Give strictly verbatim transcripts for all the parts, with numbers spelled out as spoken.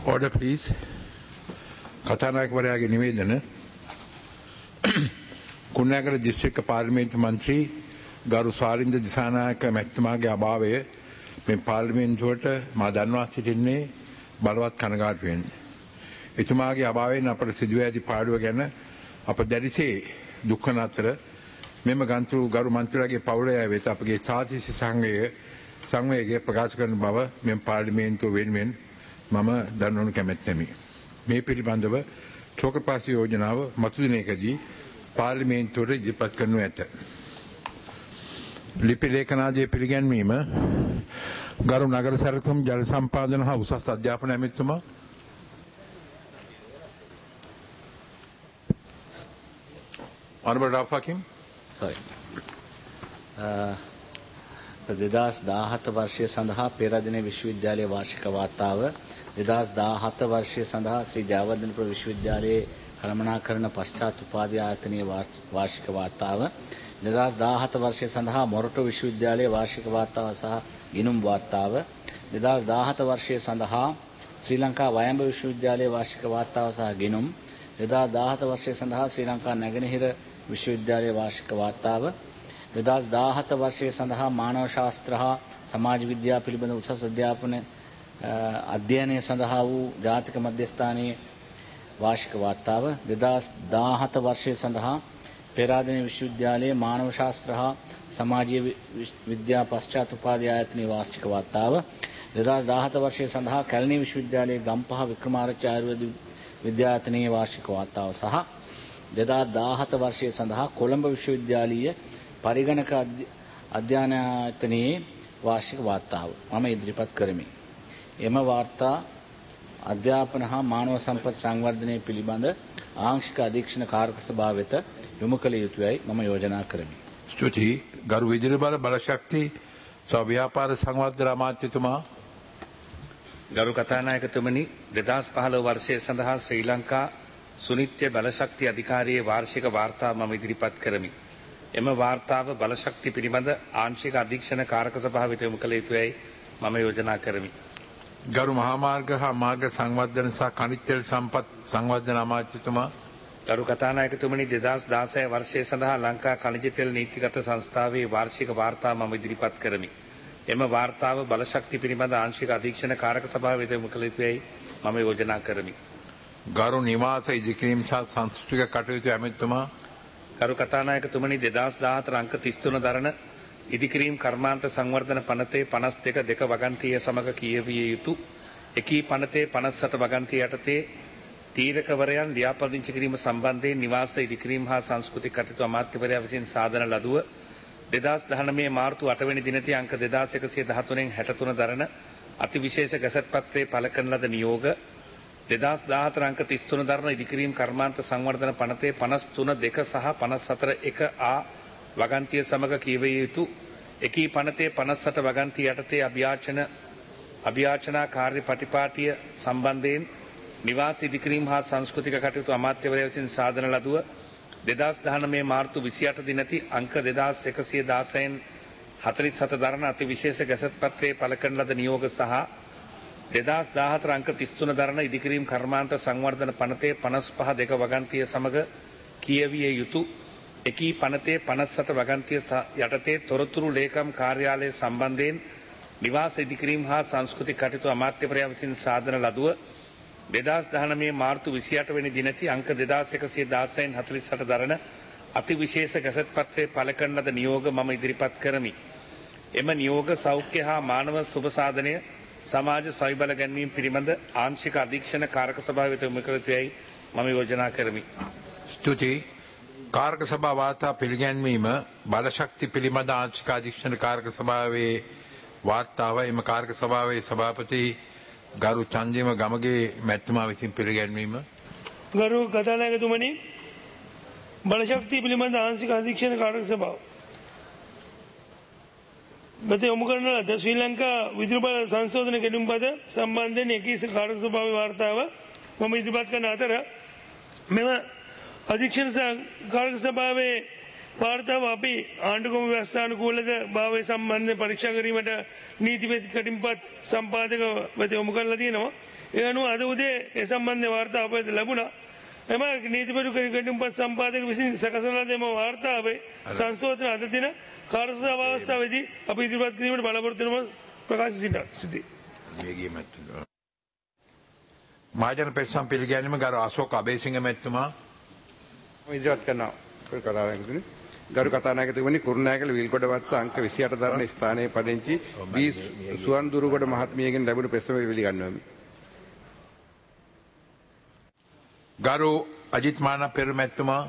Order, please. කතානායකවරයාගේ නිවේදන. කුණෑගල දිස්ත්‍රික්ක පාර්ලිමේන්තු මන්ත්‍රී ගරු සාලින්ද දිසානායක මැතිතුමාගේ අභාවය මේ පාර්ලිමේන්තුවට මා දන්වා සිටින්නේ බලවත් කනගාටුවෙන්. එතුමාගේ අභාවයෙන් අපට සිදුව ඇති පාඩුව ගැන අප දැඩිසේ දුක් වන අතර මෙම ගන්තුරු ගරු මන්ත්‍රීලාගේ පවුලය වෙත අපගේ සාතිසි සංඝය සංවේගය ප්‍රකාශ කරන බව මෙම පාර්ලිමේන්තුව වෙනුවෙන් මම දන්වනු කැමැත්තෙමි. මේ පිළිබඳව චෝකපාස යෝජනාව මතු දිනයකදී පාර්ලිමේන්තුවට ඉදිරිපත් කරනු ඇත. ලිපි ලේඛනාදිය පිළිගැන්වීම ගරු නගර සැරසුම් ජල සම්පාදන හා උසස් අධ්‍යාපන ඇමතිතුමා Honorable Rauf Hakim. Sorry. දෙදහස් දාහත වර්ෂය සඳහා පෙරදින විශ්වවිද්‍යාලයේ වාර්ෂික වාර්තාව දෙදහස් දාහත වර්ෂය සඳහා ශ්‍රී ජයවර්ධනපුර විශ්වවිද්‍යාලයේ කළමනාකරණ පශ්චාත් උපාධි ආයතනයේ වාර්ෂික වාර්තාව දෙදහස් දාහත වර්ෂය සඳහා මොරටු විශ්වවිද්‍යාලයේ වාර්ෂික වාර්තාව සහ ගිණුම් වාර්තාව දෙදහස් දාහත වර්ෂය සඳහා ශ්‍රී ලංකා වයඹ විශ්වවිද්‍යාලයේ වාර්ෂික වාර්තාව සහ ගිණුම් දෙදහස් දාහත වර්ෂය සඳහා ශ්‍රී ලංකා නැගෙනහිර විශ්වවිද්‍යාලයේ වාර්ෂික වාර්තාව දෙදහස් දාහත වර්ෂය සඳහා මානව ශාස්ත්‍ර හා සමාජ විද්‍යාව පිළිබඳ උසස් අධ්‍යාපන අධ්‍යයනය සඳහා වූ ජාතික මධ්‍යස්ථානයේ වාර්ෂික වාර්තාව දෙදහස් දාහත වර්ෂය සඳහා පෙරාදෙණිය විශ්වවිද්‍යාලයේ මානව ශාස්ත්‍ර හා සමාජීය විද්‍යා පශ්චාත් උපාධි ආයතනයේ වාර්ෂික වාර්තාව දෙදහස් දාහත වර්ෂය සඳහා කැලණිය විශ්වවිද්‍යාලයේ ගම්පහ වික්‍රමාරච්චි ආයුර්වේද විද්‍යායතනයේ වාර්ෂික වාර්තාව සහ දෙදහස් දාහත වර්ෂය සඳහා කොළඹ විශ්වවිද්‍යාලීය පරිගණක අධ්‍යයනායතනයේ වාර්ෂික වාර්තාව මම ඉදිරිපත් කරමි. එම වාර්තා අධ්‍යාපන හා මානව සම්පත් සංවර්ධනය පිළිබඳ ආංශික අධීක්ෂණ කාරක සභාව වෙත යොමු කළ යුතුයයි මම යෝජනා කරමි. ස්තුතියි. ගරු විදුලි බල බලශක්ති සහ ව්‍යාපාර සංවර්ධන අමාත්‍යතුමා. ගරු කතානායකතුමනි, දෙදහස් පහළොව වර්ෂය සඳහා ශ්‍රී ලංකා සුනිත්‍ය බලශක්ති අධිකාරියේ වාර්ෂික වාර්තාව මම ඉදිරිපත් කරමි. එම වාර්තාව බලශක්ති පිළිබඳ ආංශික අධීක්ෂණ කාරක සභාව වෙත යොමු කළ යුතුයයි මම යෝජනා කරමි. ගරු මහාමාර්ග හා මාර්ග සංවර්ධන සහ khනිජ තෙල් සම්පත් සංවර්ධන අමාත්‍යතුමා. ගරු කතානායකතුමනි, දෙදහස් දාසය වර්ෂය සඳහා ලංකා khනිජ තෙල් නීතිගත සංස්ථාවේ වාර්ෂික වාර්තාව මම ඉදිරිපත් කරමි. එම වාර්තාව බලශක්ති පිළිබඳ ආංශික අධීක්ෂණ කාරක සභාව වෙත යොමු කළ යුතුයයි මම යෝජනා කරමි. ගරු නිවාස ඉදිකිරීම සහ සංස්කෘතික කටයුතු ඇමතිතුමා. ගරු කතානායකතුමනි, දෙදහස් දාහතර අංක තිස් තුන දරන ඉදිකිරීම් කර්මාන්ත සංවර්ධන පනතේ පනස් දෙක දෙක වගන්තිය සමග කියවිය යුතු එකී පනතේ පනස් අට වගන්තිය යටතේ තීරකවරයන් ලියාපදිංචි කිරීම සම්බන්ධයෙන් නිවාස ඉදිකිරීම් හා සංස්කෘතික කටයුතු අමාත්‍යවරයා විසින් සාධන ලදුව දෙදහස් දහනවය මාර්තු අටවැනි දිනදී අංක දෙදාස් එකසිය දහතුනෙන් හැට තුන දරන අතිවිශේෂ ගැසට් පත්‍රයේ පළ කරන ලද නියෝග දෙදහස් දාහතර අංක තිස් තුන දරන ඉදිකිරීම් කර්මාන්ත සංවර්ධන පනතේ පනස් තුන දෙක සහ පනස් හතර එක ආ වගන්තිය සමග කියවිය යුතු එකී පනතේ පනස් අට වගන්තිය යටතේ අභියාචන අභියාචනා කාර්ය පටිපාටිය සම්බන්ධයෙන් නිවාස ඉදිකිරීම් හා සංස්කෘතික කටයුතු අමාත්‍යවරයා විසින් සාධන ලදුව දෙදහස් දහනවය මාර්තු විසි අට දිනති අංක දෙදාස් එකසිය දාසයෙන් හතළිස් හත දරන අතිවිශේෂ ගැසට් පත්‍රයේ පළ කරන ලද නියෝග සහ දෙදහස් දාහතර අංක තිස් තුන දරන ඉදිකිරීම් කර්මාන්ත සංවර්ධන පනතේ පනස් පහ දෙක වගන්තිය සමග කියවිය යුතු එකී පනතේ පනස් අට වගන්තිය යටතේ තොරතුරු ලේකම් කාර්යාලය සම්බන්ධයෙන් නිවාස ඉදිකිරීම් හා සංස්කෘතික කටයුතු අමාත්‍යවරයා විසින් සාධන ලදුව දෙදහස් දහනවය මාර්තු විසි අට වෙනි දිනති අංක දෙදාස් එකසිය දාසයෙන් හතළිස් අට දරන අතිවිශේෂ ගැසට් පත්‍රයේ පළ කරන ලද නියෝග මම ඉදිරිපත් කරමි. එම නියෝග සෞඛ්‍ය හා මානව සුබ සාධනය සමාජ සවිබල ගැන්වීම පිළිබඳ ආංශික අධීක්ෂණ කාරක සභාව වෙත යොමු කළ යුතුයයි මම යෝජනා කරමි. ස්තුතියි. කාරක සභා වාර්තා පිළිගැන්වීම බලශක්ති පිළිබඳ ආංශික අධීක්ෂණ කාරක සභාවේ වාර්තාව එම කාරක සභාවේ සභාපති ගරු චන්දිම ගමගේ මැතිතුමා විසින් පිළිගැන්වීම. ගරු කතානායකතුමනි, බලශක්ති පිළිබඳ ආංශික අධීක්ෂණ කාරක සභාව මෙත යොමු කරන ලද ශ්‍රී ලංකා විදුලි බල සංශෝධන ගැනුම් පද සම්බන්ධයෙන් එකී කාරක සභාවේ වාර්තාව මම ඉදිරිපත් කරන අතර මෙම අධීක්ෂණ කාරක සභාවේ වාර්තාව අපි ආණ්ඩුක්‍රම ව්‍යවස්ථානුකූලද භාවය සම්බන්ධයෙන් පරීක්ෂා කිරීමට නීතිපති කටින්පත් සම්පාදකවරයාට යොමු කරලා තියෙනවා. ඒ අනුව අද උදේ ඒ සම්බන්ධ වාර්තාව අපට ලැබුණා. එම නීතිපති කටින්පත් සම්පාදක විසින් සකසලා දෙන වාර්තාවේ සංශෝධන අද දින කාර්යසභාව අවස්ථාවේදී අපි ඉදිරිපත් කිරීමට බලාපොරොත්තු වෙනවා ප්‍රකාශ සිටිනවා. මේගිය මැතිතුමා. මහජන පෙරසම් පිළිගැනීම ගරු අශෝක අබේසිංහ මැතිතුමා. ඉදිරිපත් කරනවා. කතානායකතුමනි ගරු කතානායකතුමනි කුරුණෑගල විල්ගොඩවත්ත අංක විසිඅට දරන ස්ථානයේ පදිංචි බී සුවන්දුරුගොඩ මහත්මියගෙන් ලැබුණු පෙත්සම පිළිගන්වමි. ගරු අජිත් මාන පෙර මැතිතුමා.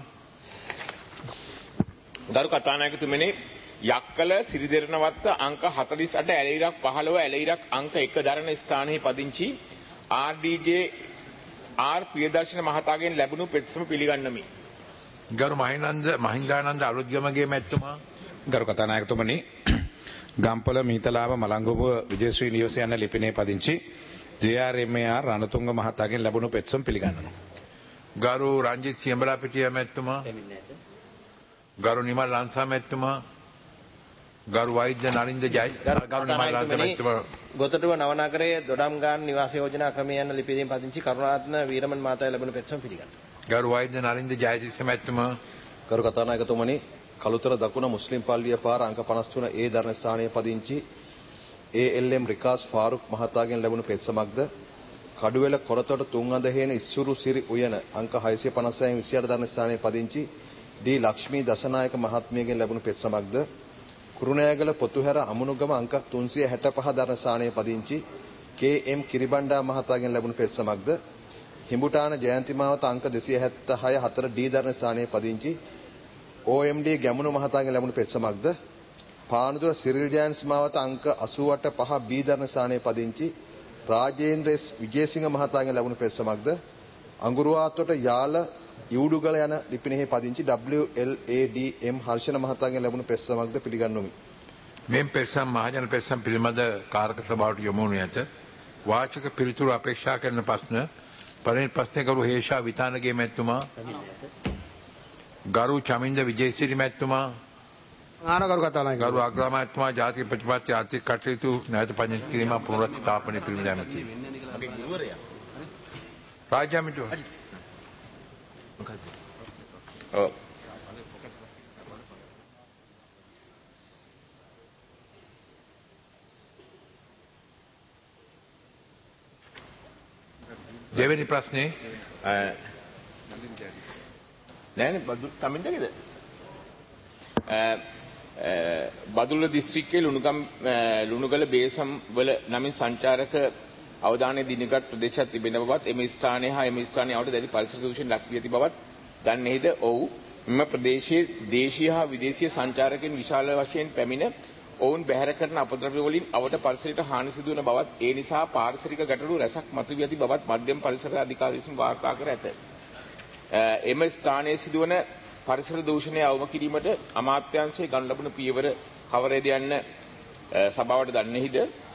ගරු කතානායකතුමනි යක්කල සිරිදෙරණවත්ත අංක හතළිස් අට ඇලයිරක් පහළොව ඇලයිරක් අංක එක දරන ස්ථානයේ පදිංචි R D J R Priyadarshana මහතාගෙන් ලැබුණු පෙත්සම පිළිගන්නමි. ගරු මහින්ද මහින්දානන්ද අලුත්ගමගේ මැතිතුමා. ගරු කතානායකතුමනි ගම්පල මීතලාව මලංගුව විජේශ්‍රී නිවස යන ලිපිනේ පදිංචි J R M A R Ranatunga මහතාගෙන් ලැබුණු පෙත්සම පිළිගන්නවා. ගරු රංජිත් සියඹලාපිටිය මැතිතුමා. ගරු නිමල් ලංසා මැතිතුමා. ගරු වෛද්‍ය නලින්ද ජය ගරු නිමල් ලංසා මැතිතුමා. ගොතටුව නවනගරයේ දොඩම්ගාන නිවාස යෝජනා ක්‍රමය යන ලිපියෙන් පදිංචි කරුණාරත්න වීරමන් මහතාගේ ලැබුණු පෙත්සම පිළිගන්නවා. ගරු වෛද්‍ය නලින්ද ජයතිස්ස මැතිතුමා. ගරු කතානායකතුමනි කළුතර දකුණ මුස්ලිම් පල්ලිය පාර අංක පනස් තුන ඒ දරණ ස්ථානයේ පදිංචි ඒ එල් එම් රිකාස් ෆාරුක් මහතාගෙන් ලැබුණු පෙත්සමක්ද කඩුවෙල කොරතොට තුන්හඳ හේන ඉස්සුරු සිරි උයන අංක හයසිය පනස් විසිඅට දරණ ස්ථානයේ පදිංචි ඩී ලක්ෂ්මී දසනායක මහත්මියගෙන් ලැබුණු පෙත්සමක්ද කුරුණෑගල පොතුහැර අමුණුගම අංක තුන්සිය හැට පහ දරණ ස්ථානයේ පදිංචි කේ එම් කිරිබණ්ඩා මහතාගෙන් ලැබුණු පෙත්සමක්ද හිඹුටාන ජයන්ති මාවත අංක දෙසිය හැත්තෑ හය හතර ඩී දරණ ස්ථානයේ පදිංචි ඕ එම් ඩී ගැමුණු මහතාගෙන් ලැබුණු පෙත්සමක්ද පානදුර සිරිල් ජයන්ස් මාවත අංක අසූ අට පහ බී දරණ ස්ථානයේ පදිංචි රාජේන්ද්‍ර එස් විජේසිංහ මහතාගෙන් ලැබුණු පෙත්සමක්ද අඟුරුවාතොට යාල ඉවුඩුගල යන ලිපිනෙහි පදිංචි W L A D M Harshana මහතාගෙන් ලැබුණු පෙත්සමක්ද පිළිගන්වමි. මෙම පෙත්සම් මහජන පෙත්සම් පිළිබඳ කාරක සභාවට යොමු වනු ඇත. වාචික පිළිතුරු අපේක්ෂා කරන ප්‍රශ්න පළවෙනි ප්‍රශ්නය ගරු හේෂා විතානගේ මැතිතුමා. ගරු චමින්ද විජේසිරි මැතිතුමා. ගරු කතානායක ගරු අග්‍රාමාත්‍යතුමා ජාතික ප්‍රතිපත්ති ආර්ථික කටයුතු නැවත පදිංචි කිරීම පුනරුත්ථාපනය පිළිබඳ ඇමති. රාජ්‍ය ඇමතිතුමා. ඔව්. දෙවෙනි ප්‍රශ්නේ නෑනේ බදු තමින්දගේද බදුල්ල දිස්ත්‍රික්කයේ ලුණුගම් ලුණුගල බේසම් වල නමින් සංචාරක අවධානය දිනගත් ප්‍රදේශයක් තිබෙන බවත් එම ස්ථානය හා එම ස්ථානයේ අවට දැඩි පරිසර දූෂණ ලක් වී ඇති බවත් දන්නේද? ඔව්. මෙම ප්‍රදේශයේ දේශීය හා විදේශීය සංචාරකයන් විශාල වශයෙන් පැමිණ ඔවුන් බැහැර කරන අපද්‍රව්‍ය වලින් අවට පරිසරයට හානි සිදු වන බවත් ඒ නිසා පාරිසරික ගැටලු රැසක් මතුවී ඇති බවත් මධ්‍යම පරිසර අධිකාරිය විසින් වාර්තා කර ඇත. එම ස්ථානයේ සිදුවන පරිසර දූෂණය අවම කිරීමට අමාත්‍යාංශයේ ගනු ලබන පියවර කවරේද යන්න සභාවට දන්නේහිද?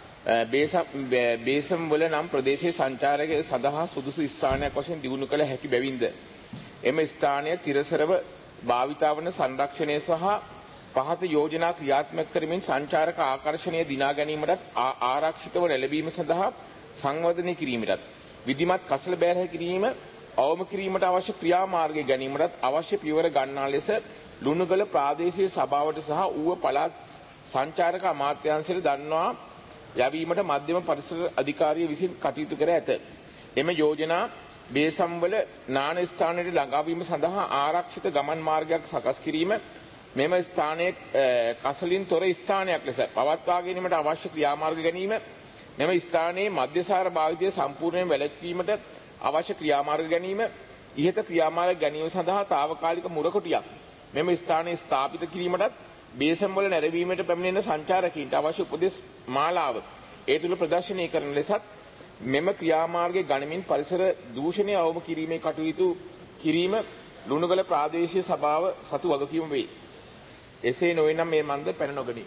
බේසම් වල නම් ප්‍රදේශයේ සංචාරකය සඳහා සුදුසු ස්ථානයක් වශයෙන් දියුණු කළ හැකි බැවින්ද එම ස්ථානය තිරසරව භාවිතා වන සංරක්ෂණය සහ පහත යෝජනා ක්‍රියාත්මක කරමින් සංචාරක ආකර්ෂණය දිනා ගැනීමටත් ආරක්ෂිතව ලැබීම සඳහා සංවර්ධනය කිරීමටත් විධිමත් කසල බැහැර කිරීම අවම කිරීමට අවශ්‍ය ක්‍රියාමාර්ගය ගැනීමටත් අවශ්‍ය පියවර ගන්නා ලෙස ලුණුගල ප්‍රාදේශීය සභාවට සහ ඌව පළාත් සංචාරක අමාත්‍යාංශයට දන්වා යැවීමට මධ්‍යම පරිසර අධිකාරිය විසින් කටයුතු කර ඇත. එම යෝජනා බේසම්වල නාන ස්ථානයට ළඟාවීම සඳහා ආරක්ෂිත ගමන් මාර්ගයක් සකස් කිරීම මෙම ස්ථානයේ කසලින් තොර ස්ථානයක් ලෙස පවත්වා ගැනීමට අවශ්‍ය ක්‍රියාමාර්ග ගැනීම මෙම ස්ථානයේ මධ්‍යසාර භාවිතය සම්පූර්ණයෙන් වැළැක්වීමට අවශ්‍ය ක්‍රියාමාර්ග ගැනීම ඉහත ක්‍රියාමාර්ග ගැනීම සඳහා తాවකාලික මුරකොටියක් මෙම ස්ථානයේ ස්ථාපිත කිරීමටත් බේසම්වල නැරඹීමට පැමිණෙන සංචාරකීන්ට අවශ්‍ය උපදෙස් මාලාව ඒ තුල ප්‍රදර්ශනය කරන ලෙසත් මෙම ක්‍රියාමාර්ගයේ ගණමින් පරිසර දූෂණය අවම කිරීමේ කටයුතු කිරීම ලුණුගල ප්‍රාදේශීය සභාව සතු වගකීම වේ. එසේ නොවේනම් මේ මන්ද පැන නොගනී.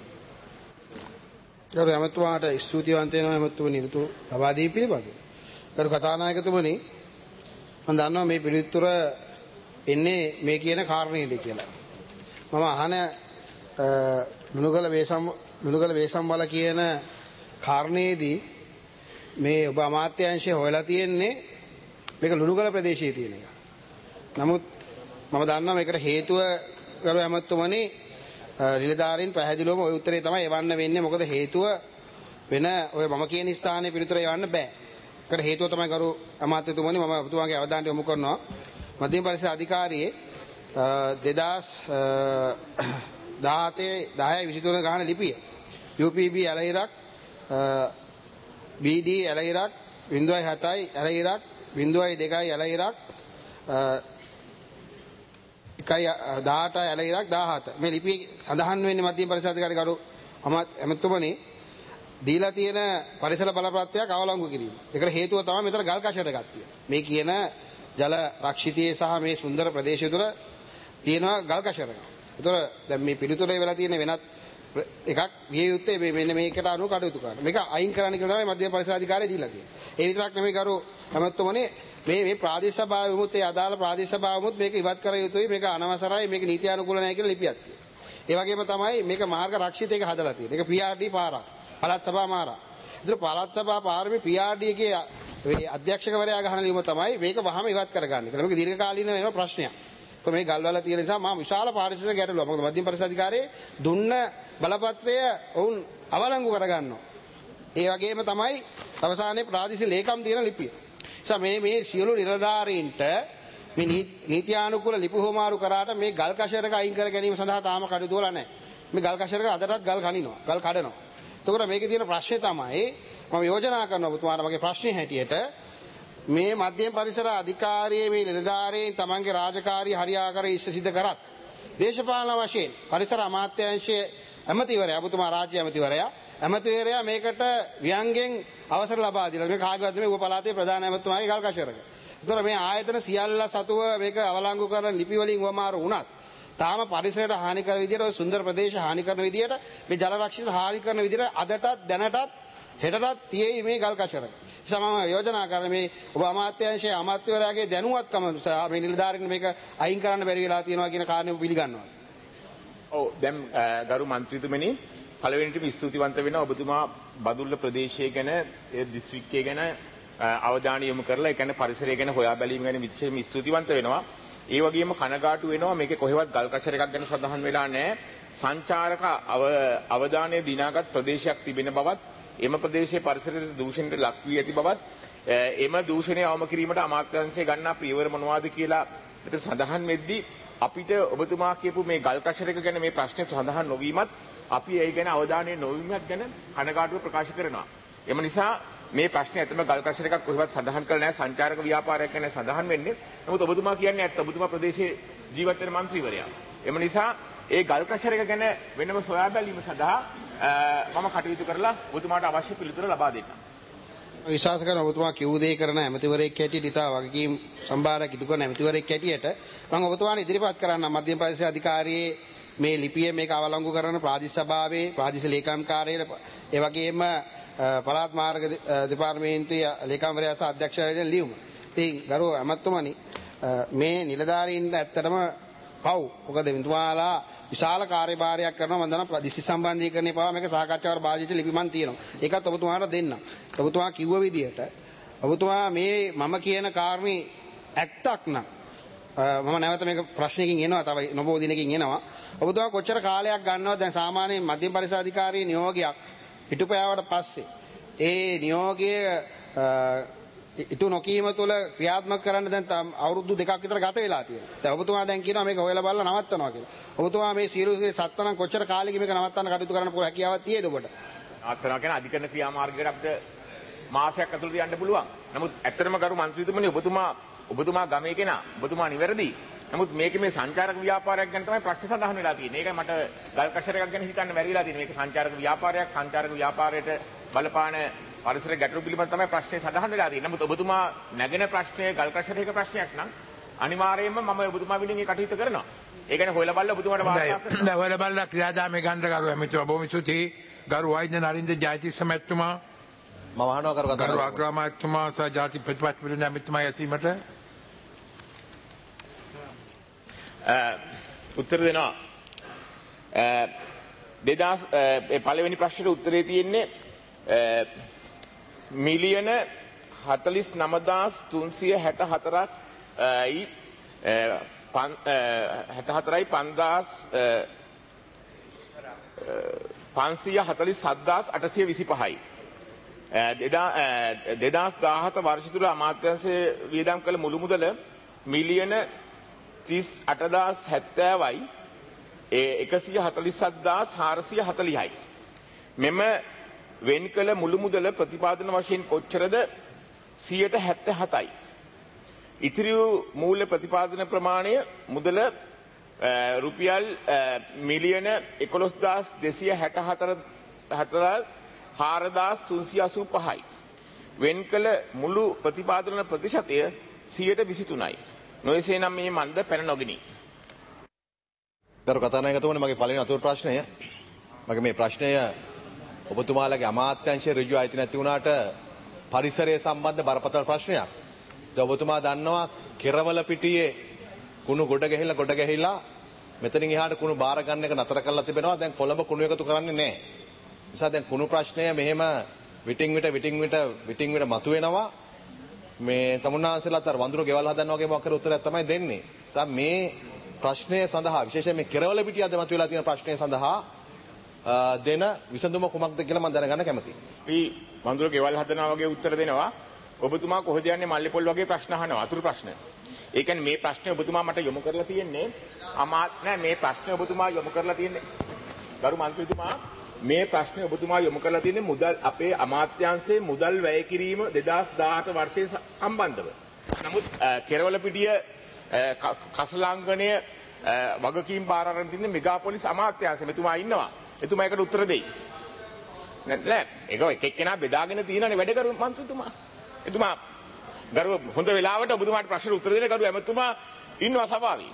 ගරු ඇමතුමාට ස්තුතිවන්ත වෙනවා ඇමතුමනි නිරතුරු ලබා දී පිළිබඳව. ගරු කතානායකතුමනි මම දන්නවා මේ පිළිතුර එන්නේ මේ කියන කාරණේට කියලා. මම අහන ලුණුගල වේසම් ලුණුගල වේසම්වල කියන කාරණේදී මේ ඔබ අමාත්‍යාංශය හොයලා තියෙන්නේ මේක ලුණුගල ප්‍රදේශයේ තියෙන එක. නමුත් මම දන්නවා මේකට හේතුව ගරු ඇමතුමනි නිලධාරීන් පැහැදිලිවම ওই උත්තරේ තමයි එවන්න වෙන්නේ. මොකද හේතුව වෙන ඔය මම කියන ස්ථානයේ පිළිතුර එවන්න බෑ. ඒකට හේතුව තමයි ගරු අමාත්‍යතුමනි මම ඔබතුමාගේ අවධානය යොමු කරනවා. මධ්‍යම පරිසර අධිකාරියේ දෙදාස් දාහතේ දහයයි විසිතුන ගහන ලිපිය යූ පී බී ඇලහිරක් බී ඩී ඇලහිරක් බිංදුවයි හතයි ඇලහිරක් බිංදුවයි දෙකයි ඇලහිරක් එකයි දහඅටයි ඇලහිරක් දහහත මේ ලිපියේ සඳහන් වෙන්නේ මධ්‍යම පරිසර අධිකාරී ගරු අමාත්‍යතුමනි දීලා තියෙන පරිසර බලපත්‍රයක් අවලංගු කිරීම. ඒකට හේතුව තමයි මෙතන ගල් කෂයට ගත්තිය. මේ කියන ජල රක්ෂිතයේ සහ මේ සුන්දර ප්‍රදේශය තුළ තියෙනවා ගල් කෂරක. ඒතර දැන් මේ පිළිතුරේ වෙලා තියෙන වෙනත් එකක් විය යුත්තේ මේ මෙන්න මේකට අනුව කටයුතු කරන්න. මේක අයින් කරන්න කියලා තමයි මධ්‍යම පරිසර අධිකාරිය දීලා තියෙන්නේ. ඒ විතරක් නෙමෙයි ගරු අමාත්‍යතුමනි මේ මේ ප්‍රාදේශ සභාවෙමුත් ඒ අදාළ ප්‍රාදේශ සභාවෙමුත් මේක ඉවත් කර යුතුයි. මේක අනවසරයි. මේක නීතියානුකූල නැහැ කියලා ලිපියක් තියෙනවා. ඒ වගේම තමයි මේක මාර්ග රක්ෂිතයක හදලා තියෙන්නේ. ඒක පී ආර් ඩී පාරක්. පළාත් සභා මාරා. ඒතර පළාත් සභා පාරමේ පී ආර් ඩී එකේ මේ අධ්‍යක්ෂකවරයා ගහන ලියුම තමයි මේක වහම ඉවත් කරගන්න කියලා. මේක දීර්ඝකාලීන වෙන ප්‍රශ්නයක්. તો මේ ගල්වල තියෙන නිසා මම විශාල පාරිසරික ගැටලුවක්. මොකද මධ්‍යම පරිසර අධිකාරියේ දුන්න බලපත්‍රය වුන් අවලංගු කරගන්නවා. ඒ වගේම තමයි අවසානයේ ප්‍රාදේශීය ලේකම් තියෙන ලිපිය. නිසා මේ මේ සියලු නිලධාරීන්ට මේ නීතියානුකූල ලිපි හොමාරු කරාට මේ ගල් කෂරක අයින් කර ගැනීම සඳහා තාම කටයුතු වල නැහැ. මේ ගල් කෂරක අදටත් ගල් කනිනවා. ගල් කඩනවා. එතකොට මේකේ තියෙන ප්‍රශ්නේ තමයි මම යෝජනා කරනවා ඔබතුමාට මගේ ප්‍රශ්නේ හැටියට මේ මධ්‍යම පරිසර අධිකාරියේ මේ නිලධාරීන් තමන්ගේ රාජකාරී හරියාකාර ඉෂ්ට සිද්ධ කරත් දේශපාලන වශයෙන් පරිසර අමාත්‍යාංශයේ ඇමතිවරයා ඔබතුමා රාජ්‍ය ඇමතිවරයා ඇමතිවරයා මේකට ව්‍යංගෙන් අවසර ලබා දීලා මේ කාගේවත් මේ උප පළාතේ ප්‍රධාන ඇමතුමාගේ ගල් කෂරක. ඒතකොට මේ ආයතන සියල්ල සතුව මේක අවලංගු කරන ලිපි වලින් වමාරු වුණත් තාම පරිසරයට හානි කරන විදියට ඔය සුන්දර ප්‍රදේශ හානි කරන විදියට මේ ජල රක්ෂිත හානි කරන විදියට අදටත් දැනටත් හෙටටත් තියෙයි මේ ගල් කෂරක. නිසා මම යෝජනා කරන මේ ඔබ අමාත්‍යාංශයේ අමාත්‍යවරයාගේ දැනුවත්කම නිසා මේ නිලධාරීන් මේක අයින් කරන්න බැරි වෙලා තියෙනවා කියන කාරණේ පිළිගන්නවා. ඔව් දැන් ගරු මන්ත්‍රීතුමනි පළවෙනිටම ස්තුතිවන්ත වෙනවා ඔබතුමා බදුල්ල ප්‍රදේශයේ ගැන ඒ දිස්ත්‍රික්කයේ ගැන අවධානය යොමු කරලා ඒ කියන්නේ පරිසරය ගැන හොයා බැලීම ගැන විශේෂම ස්තුතිවන්ත වෙනවා. ඒ වගේම කනගාටු වෙනවා මේකේ කොහෙවත් ගල් කෂර එකක් ගැන සඳහන් වෙලා නැහැ. සංචාරක අවධානය දිනාගත් ප්‍රදේශයක් තිබෙන බවත් එම ප්‍රදේශයේ පරිසරයට දූෂණයට ලක් වී ඇති බවත් එම දූෂණය අවම කිරීමට අමාත්‍යාංශය ගන්නා පියවර මොනවාද කියලා මෙතන සඳහන් වෙද්දී අපිට ඔබතුමා කියපු මේ ගල් කෂරක ගැන මේ ප්‍රශ්නේ සඳහන් නොවීමත් අපි ඒ ගැන අවධානය නොවීමත් ගැන කනගාටුව ප්‍රකාශ කරනවා. එම නිසා මේ ප්‍රශ්නේ ඇත්තම ගල් කෂර එකක් කොහෙවත් සඳහන් කරලා නැහැ. සංචාරක ව්‍යාපාරයක් ගැන සඳහන් වෙන්නේ. නමුත් ඔබතුමා කියන්නේ ඇත්ත. ඔබතුමා ප්‍රදේශයේ ජීවත් වෙන മന്ത്രിවරයා. එම නිසා ඒ ගල් කෂර එක ගැන වෙනම සොයා බැලීම සඳහා මම කටයුතු කරලා ඔබතුමාට අවශ්‍ය පිළිතුර ලබා දෙන්නම්. විශ්වාස කරන ඔබතුමා කිව් දේ කරන ඇමතිවරයෙක් හැටියට ඉතා වගකීම් සම්භාරයක් ඉටු කරන ඇමතිවරයෙක් හැටියට මම ඔබතුමාට ඉදිරිපත් කරන්න මධ්‍යම පරිසර අධිකාරියේ මේ ලිපිය මේක අවලංගු කරන ප්‍රාදේශ සභාවේ ප්‍රාදේශ ලේකම් කාර්යාලය ඒ වගේම පළාත් මාර්ග දෙපාර්තමේන්තුවේ ලේකම්වරයා සහ අධ්‍යක්ෂවරයා ලියුම. ඉතින් ගරු ඇමතුමනි මේ නිලධාරීන්ට ඇත්තටම පව්. මොකද මෙතුමාලා විශාල කාර්යභාරයක් කරනවා. මම දන්නවා දිස්ත්‍රික් සම්බන්ධීකරණේ පාවා මේක සාකච්ඡාවට භාජිත ලිපි මන් තියෙනවා. ඒකත් ඔබතුමාට දෙන්නම්. ඔබතුමා කිව්ව විදිහට ඔබතුමා මේ මම කියන කාරණේ ඇත්තක් නම් මම නැවත මේක ප්‍රශ්නකින් එනවා. තව නොබෝ දිනකින් එනවා. ඔබතුමා කොච්චර කාලයක් ගන්නවද දැන් සාමාන්‍ය මධ්‍යම පරිසර අධිකාරියේ නියෝගයක් පිටුපෑවට පස්සේ ඒ නියෝගය ඉටු නොකීම තුළ ක්‍රියාත්මක කරන්න දැන් අවුරුදු දෙකක් විතර ගත වෙලා තියෙනවා. දැන් ඔබතුමා දැන් කියනවා මේක හොයලා බලලා නවත්තනවා කියලා. ඔබතුමා මේ සියලුගේ සත්තනම් කොච්චර කාලෙකින් මේක නවත්තන්න කටයුතු කරන්න පුළුවන් හැකියාවක් තියෙද ඔබට? නවත්තනවා කියන අධිකරණ ක්‍රියාමාර්ගයට අපිට මාසයක් ඇතුළත යන්න පුළුවන්. නමුත් ඇත්තටම ගරු මන්ත්‍රීතුමනි ඔබතුමා ඔබතුමා ගමේ කෙනා ඔබතුමා නිවැරදි. නමුත් මේකේ මේ සංචාරක ව්‍යාපාරයක් ගැන තමයි ප්‍රශ්න සඳහන් වෙලා තියෙන්නේ. ඒකයි මට ගල් කෂර එකක් ගැන හිතන්න බැරි වෙලා තියෙන්නේ. මේක සංචාරක ව්‍යාපාරයක් සංචාරක ව්‍යාපාරයට බලපාන පරිසර ගැටලු පිළිබඳ තමයි ප්‍රශ්නේ සඳහන් වෙලා තියෙන්නේ. නමුත් ඔබතුමා නැගෙන ප්‍රශ්නය ගල් කෂර එක ප්‍රශ්නයක් නම් අනිවාර්යයෙන්ම මම ඔබතුමා විදිහින් ඒ කටයුතු කරනවා. ඒ කියන්නේ හොයලා බලලා ඔබතුමාට වාර්තා කරනවා. දැන් හොයලා බලලා ක්‍රියාදාමයේ ගන්න කරු එමිතුමා බොහොම ස්තුතියි. ගරු වෛද්‍ය නරින්ද ජයතිස්ස මැතිතුමා මම අහනවා කරු කතා ගරු අග්‍රාමාත්‍යතුමා සහ ජාති ප්‍රතිපක්ෂ විරෝධී ඇමතිතුමා ඇසීමට උත්තර දෙනවා දෙදාස් පළවෙනි ප්‍රශ්නෙට උත්තරේ තියෙන්නේ මිලියන හතළිස් නවදාස් තුන්සිය හැට හතරක් යි හැට හතරයි පන්දාස් පන්සිය හතළිස් හත්දාස් අටසිය විසිපහයි. දෙදාස් දාහත වර්ෂ තුළ අමාත්‍යාංශයේ වියදම් කළ මුළු මුදල මිලියන තිස් අටදාස් හැත්තෑවයි එකසිය හතළිස් හත්දාස් හාරසිය හතළිහයි. මෙම වෙන් කළ මුළු මුදල ප්‍රතිපාදන වශයෙන් කොච්චරද? සියයට හැත්තෑ හතයි. ඉතිරි වූ මූල්‍ය ප්‍රතිපාදන ප්‍රමාණය මුදල රුපියල් මිලියන එකොළොස්දාස් දෙසිය හැට හතර හාරදාස් තුන්සිය අසූ පහයි. වෙන් කළ මුළු ප්‍රතිපාදන ප්‍රතිශතය සියයට විසි තුනයි. නොයසේ නම් මේ මන්ද පැන නොගිනි. ගරු කතානායකතුමනි, මගේ පළවෙනි අතුරු ප්‍රශ්නය මගේ මේ ප්‍රශ්නය ඔබතුමාලගේ අමාත්‍යාංශයේ ඍජු අයිති නැති වුණාට පරිසරය සම්බන්ධ බරපතල ප්‍රශ්නයක්. දැන් ඔබතුමා දන්නවා කෙරවල පිටියේ කුණු ගොඩ ගැහිලා ගොඩ ගැහිලා මෙතනින් එහාට කුණු බාර ගන්න එක නතර කරලා තිබෙනවා. දැන් කොළඹ කුණු එකතු කරන්නේ නැහැ. නිසා දැන් කුණු ප්‍රශ්නය මෙහෙම විටින් විට විටින් විට විටින් විට මතුවෙනවා. මේ තමුන්නාන්සලාත් අර වඳුරු ගෙවල් හදනවා වගේ මොකක් කර උත්තරයක් තමයි දෙන්නේ. නිසා මේ ප්‍රශ්නය සඳහා විශේෂයෙන් මේ කෙරවල පිටිය අද මතුවලා තියෙන ප්‍රශ්නය සඳහා දෙන විසඳුම කුමක්ද කියලා මම දැනගන්න කැමතියි. අපි වඳුරු ගෙවල් හදනවා වගේ උත්තර දෙනවා. ඔබතුමා කොහෙද යන්නේ මල්ලිපොල් වගේ ප්‍රශ්න අහනවා. අතුරු ප්‍රශ්න. ඒ කියන්නේ මේ ප්‍රශ්නේ ඔබතුමා මට යොමු කරලා තියෙන්නේ අමාත් නෑ මේ ප්‍රශ්නේ ඔබතුමා යොමු කරලා තියෙන්නේ ගරු මන්ත්‍රීතුමා මේ ප්‍රශ්නේ ඔබතුමා යොමු කරලා තියෙන්නේ මුදල් අපේ අමාත්‍යාංශයේ මුදල් වැය කිරීම දෙදාස් දාහට වර්ෂයේ සම්බන්ධව. නමුත් කෙරවල පිටිය කසලාංගණය වගකීම් බාර අරන් තින්නේ මෙගාපොලිස් අමාත්‍යාංශය. මෙතුමා ඉන්නවා. එතුමා ඒකට උත්තර දෙයි. නෑ ඒක එක එක්කෙනා බෙදාගෙන තියෙනනේ වැඩ කරු මන්ත්‍රීතුමා. එතුමා ගරු හොඳ වෙලාවට ඔබතුමාට ප්‍රශ්න උත්තර දෙන්න ගරු ඇමතුමා ඉන්නවා සභාවේ.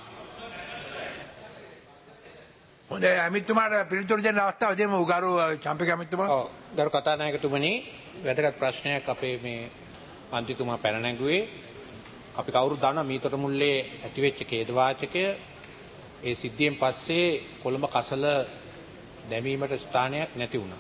හොඳයි ඇමතුමාට පිළිතුරු දෙන්න අවස්ථාව දෙමු ගරු චම්පක ඇමතුමා. ඔව් ගරු කතානායකතුමනි, වැදගත් ප්‍රශ්නයක් අපේ මේ මන්ත්‍රීතුමා පැන නැගුවේ. අපි කවුරුත් දන්නවා මීතර මුල්ලේ ඇතිවෙච්ච ඛේදවාචකය. ඒ සිද්ධියෙන් පස්සේ කොළඹ කසල දැමීමට ස්ථානයක් නැති වුණා.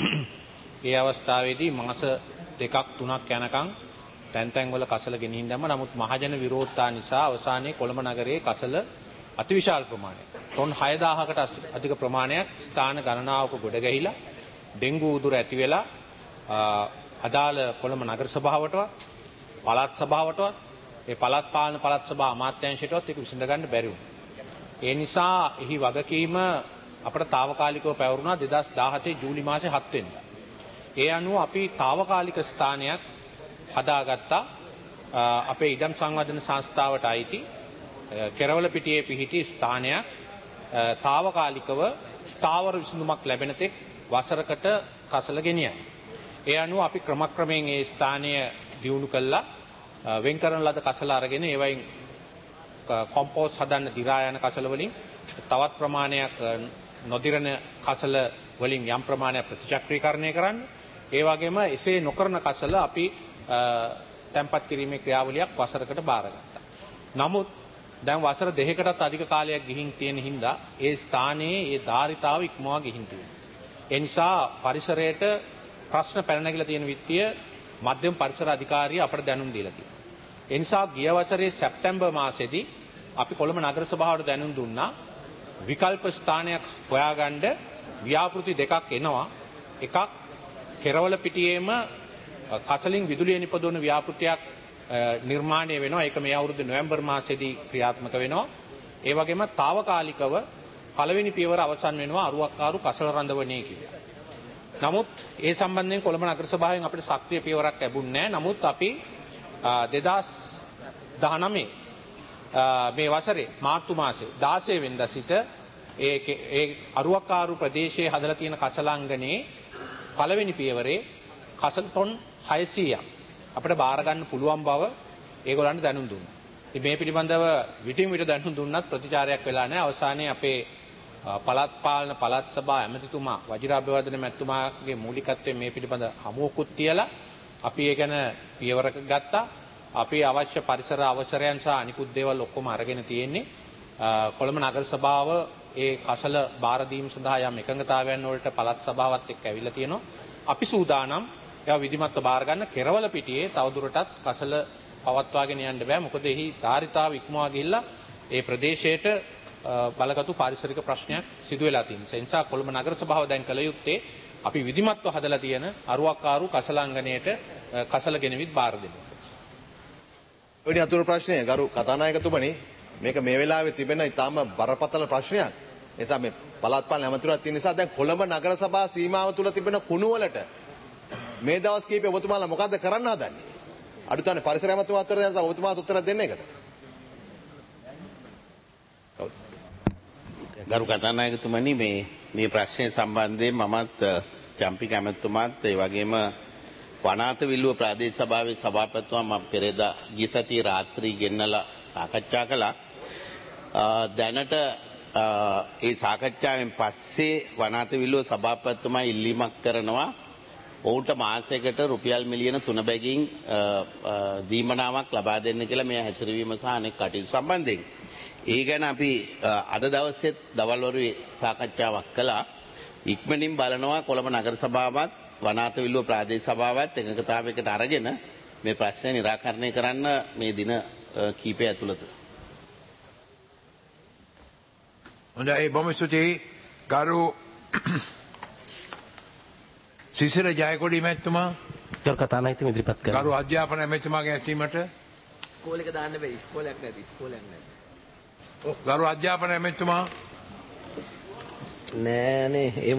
ඒ අවස්ථාවේදී මාස දෙකක් තුනක් යනකම් තැන් තැන්වල කසල ගෙනින් දැම්ම. නමුත් මහජන විරෝධතා නිසා අවසානයේ කොළඹ නගරයේ කසල අතිවිශාල ප්‍රමාණයක් ටොන් හයදාහකට අධික ප්‍රමාණයක් ස්ථාන ගණනාවක ගොඩ ගැහිලා ඩෙන්ගු උදුර ඇති වෙලා අදාළ කොළඹ නගර සභාවටවත් පළාත් සභාවටවත් ඒ පළාත් පාලන පළාත් සභා අමාත්‍යාංශයටවත් ඒක විසඳ ගන්න බැරි වුණා. ඒ නිසා එහි වගකීම අපට తాවකාලිකව පැවරුණා දෙදාස් දාහතේ ජූලි මාසේ හත් වෙනිදා. ඒ අනුව අපි తాවකාලික ස්ථානයක් හදාගත්තා. අපේ ඉඩම් සංවර්ධන සංස්ථාවට අයිති කෙරවල පිටියේ පිහිටි ස්ථානයක් తాවකාලිකව ස්ථාවර විසඳුමක් ලැබෙන තෙක් වසරකට කසල ගෙනියයි. ඒ අනුව අපි ක්‍රමක්‍රමයෙන් ඒ ස්ථානය දියුණු කළා. වෙන් කරන ලද කසල අරගෙන ඒවයින් කොම්පෝස්ට් හදන්න දිරා යන කසල වලින් තවත් ප්‍රමාණයක් නොදිරන කසල වලින් යම් ප්‍රමාණයක් ප්‍රතිචක්‍රීකරණය කරන්න. ඒ වගේම එසේ නොකරන කසල අපි තැන්පත් කිරීමේ ක්‍රියාවලියක් වසරකට බාරගත්තා. නමුත් දැන් වසර දෙකකටත් අධික කාලයක් ගිහින් තියෙන හින්දා ඒ ස්ථානයේ ඒ ධාරිතාව ඉක්මවා ගිහින් තියෙනවා. ඒ නිසා පරිසරයට ප්‍රශ්න පැන නැගිලා තියෙන විත්තිය මධ්‍යම පරිසර අධිකාරිය අපට දැනුම් දීලා තියෙනවා. ඒ නිසා ගිය වසරේ සැප්තැම්බර් මාසෙදී අපි කොළඹ නගර සභාවට දැනුම් දුන්නා විකල්ප ස්ථානයක් හොයාගන්න ව්‍යාපෘති දෙකක් එනවා. එකක් කෙරවල පිටියේම කසලින් විදුලිය නිපදවන ව්‍යාපෘතියක් නිර්මාණය වෙනවා. ඒක මේ අවුරුදු නොවැම්බර් මාසෙදී ක්‍රියාත්මක වෙනවා. ඒ වගේම తాවකාලිකව පළවෙනි පියවර අවසන් වෙනවා අරුවක්කාරු කසල රඳවණේ කියලා. නමුත් ඒ සම්බන්ධයෙන් කොළඹ නගර සභාවෙන් අපිට සක්‍රීය පියවරක් ලැබුණේ නැහැ. නමුත් අපි දෙදාස් දහනවය මේ වසරේ මාර්තු මාසේ දාසය වෙනිදා සිට ඒ ඒ අරුවක්කාරු ප්‍රදේශයේ හදලා තියෙන කසලාංගනේ පළවෙනි පියවරේ කසල ටොන් හයසීයක් අපිට බාර ගන්න පුළුවන් බව ඒගොල්ලන්ට දැනුම් දුන්නා. ඉතින් මේ පිළිබඳව විටින් විට දැනුම් දුන්නත් ප්‍රතිචාරයක් වෙලා නැහැ. අවසානයේ අපේ පළාත් පාලන පළාත් සභා ඇමතිතුමා වජිරාභිවර්ධන මැතිතුමාගේ මූලිකත්වයෙන් මේ පිළිබඳ හමුවකුත් තියලා අපි ඒ ගැන පියවරක ගත්තා. අපි අවශ්‍ය පරිසර අවසරයන් සහ අනිකුත් දේවල් ඔක්කොම අරගෙන තියෙන්නේ. කොළඹ නගර සභාව ඒ කසල බාර දීම සඳහා යම් එකඟතාවයන් වලට පළාත් සභාවත් එක්ක ඇවිල්ලා තියෙනවා. අපි සූදානම් ඒවා විධිමත්ව බාර ගන්න. කෙරවල පිටියේ තවදුරටත් කසල පවත්වාගෙන යන්න බෑ. මොකද එහි ධාරිතාව ඉක්මවා ගිහිල්ලා ඒ ප්‍රදේශයට බලගතු පාරිසරික ප්‍රශ්නයක් සිදු වෙලා තියෙනවා. ඒ නිසා කොළඹ නගර සභාව දැන් කළ යුත්තේ අපි විධිමත්ව හදලා තියෙන අරුවක්කාරු කසලාංගණයට කසල ගෙනවිත් බාර දෙන්න. ඔය අතුරු ප්‍රශ්නය ගරු කතානායකතුමනි මේක මේ වෙලාවේ තිබෙන ඉතාම බරපතල ප්‍රශ්නයක්. ඒ නිසා මේ පළාත් පාලන ඇමතිවරයෙක් තියෙන නිසා දැන් කොළඹ නගර සභා සීමාව තුල තිබෙන කුණු වලට මේ දවස් කීපේ ඔබතුමාලා මොකද්ද කරන්න හදන්නේ? අඩුතනේ පරිසර ඇමතුමා උත්තර දෙන්න ඔබතුමාට උත්තර දෙන්න එකට. ගරු කතානායකතුමනි මේ මේ ප්‍රශ්නය සම්බන්ධයෙන් මමත් චම්පි කැමැතුමාත් ඒ වගේම වනාත විල්ලුව ප්‍රාදේශ සභාවේ සභාපතිතුමා මම පෙරේදා ගිය සතියේ රාත්‍රී ගෙන්නලා සාකච්ඡා කළා. දැනට ඒ සාකච්ඡාවෙන් පස්සේ වනාත විල්ලුව සභාපතිතුමා ඉල්ලීමක් කරනවා ඔවුන්ට මාසයකට රුපියල් මිලියන තුන බැගින් දීමනාවක් ලබා දෙන්න කියලා මේ හැසිරවීම සහ අනෙක් කටයුතු සම්බන්ධයෙන්. ඒ ගැන අපි අද දවසේත් දවල් වරුවේ සාකච්ඡාවක් කළා. ඉක්මනින් බලනවා කොළඹ නගර සභාවත් වනාත විල්ලුව ප්‍රාදේශ සභාවත් එකඟතාවයකට අරගෙන මේ ප්‍රශ්නය निराකරණය කරන්න මේ දින කීපය ඇතුළත. හොඳයි බොහොම ස්තුතියි ගරු සිසිර ජයකොඩි මැතිතුමා. ගරු කතානායකතුමා ඉදිරිපත් කරනවා. ගරු අධ්‍යාපන මැතිතුමාගේ ඇසීමට ඉස්කෝලේක දාන්න බෑ ඉස්කෝලයක් නැති ඉස්කෝලයක් නැති. ගරු අධ්‍යාපන මැතිතුමා නෑනේ ඒ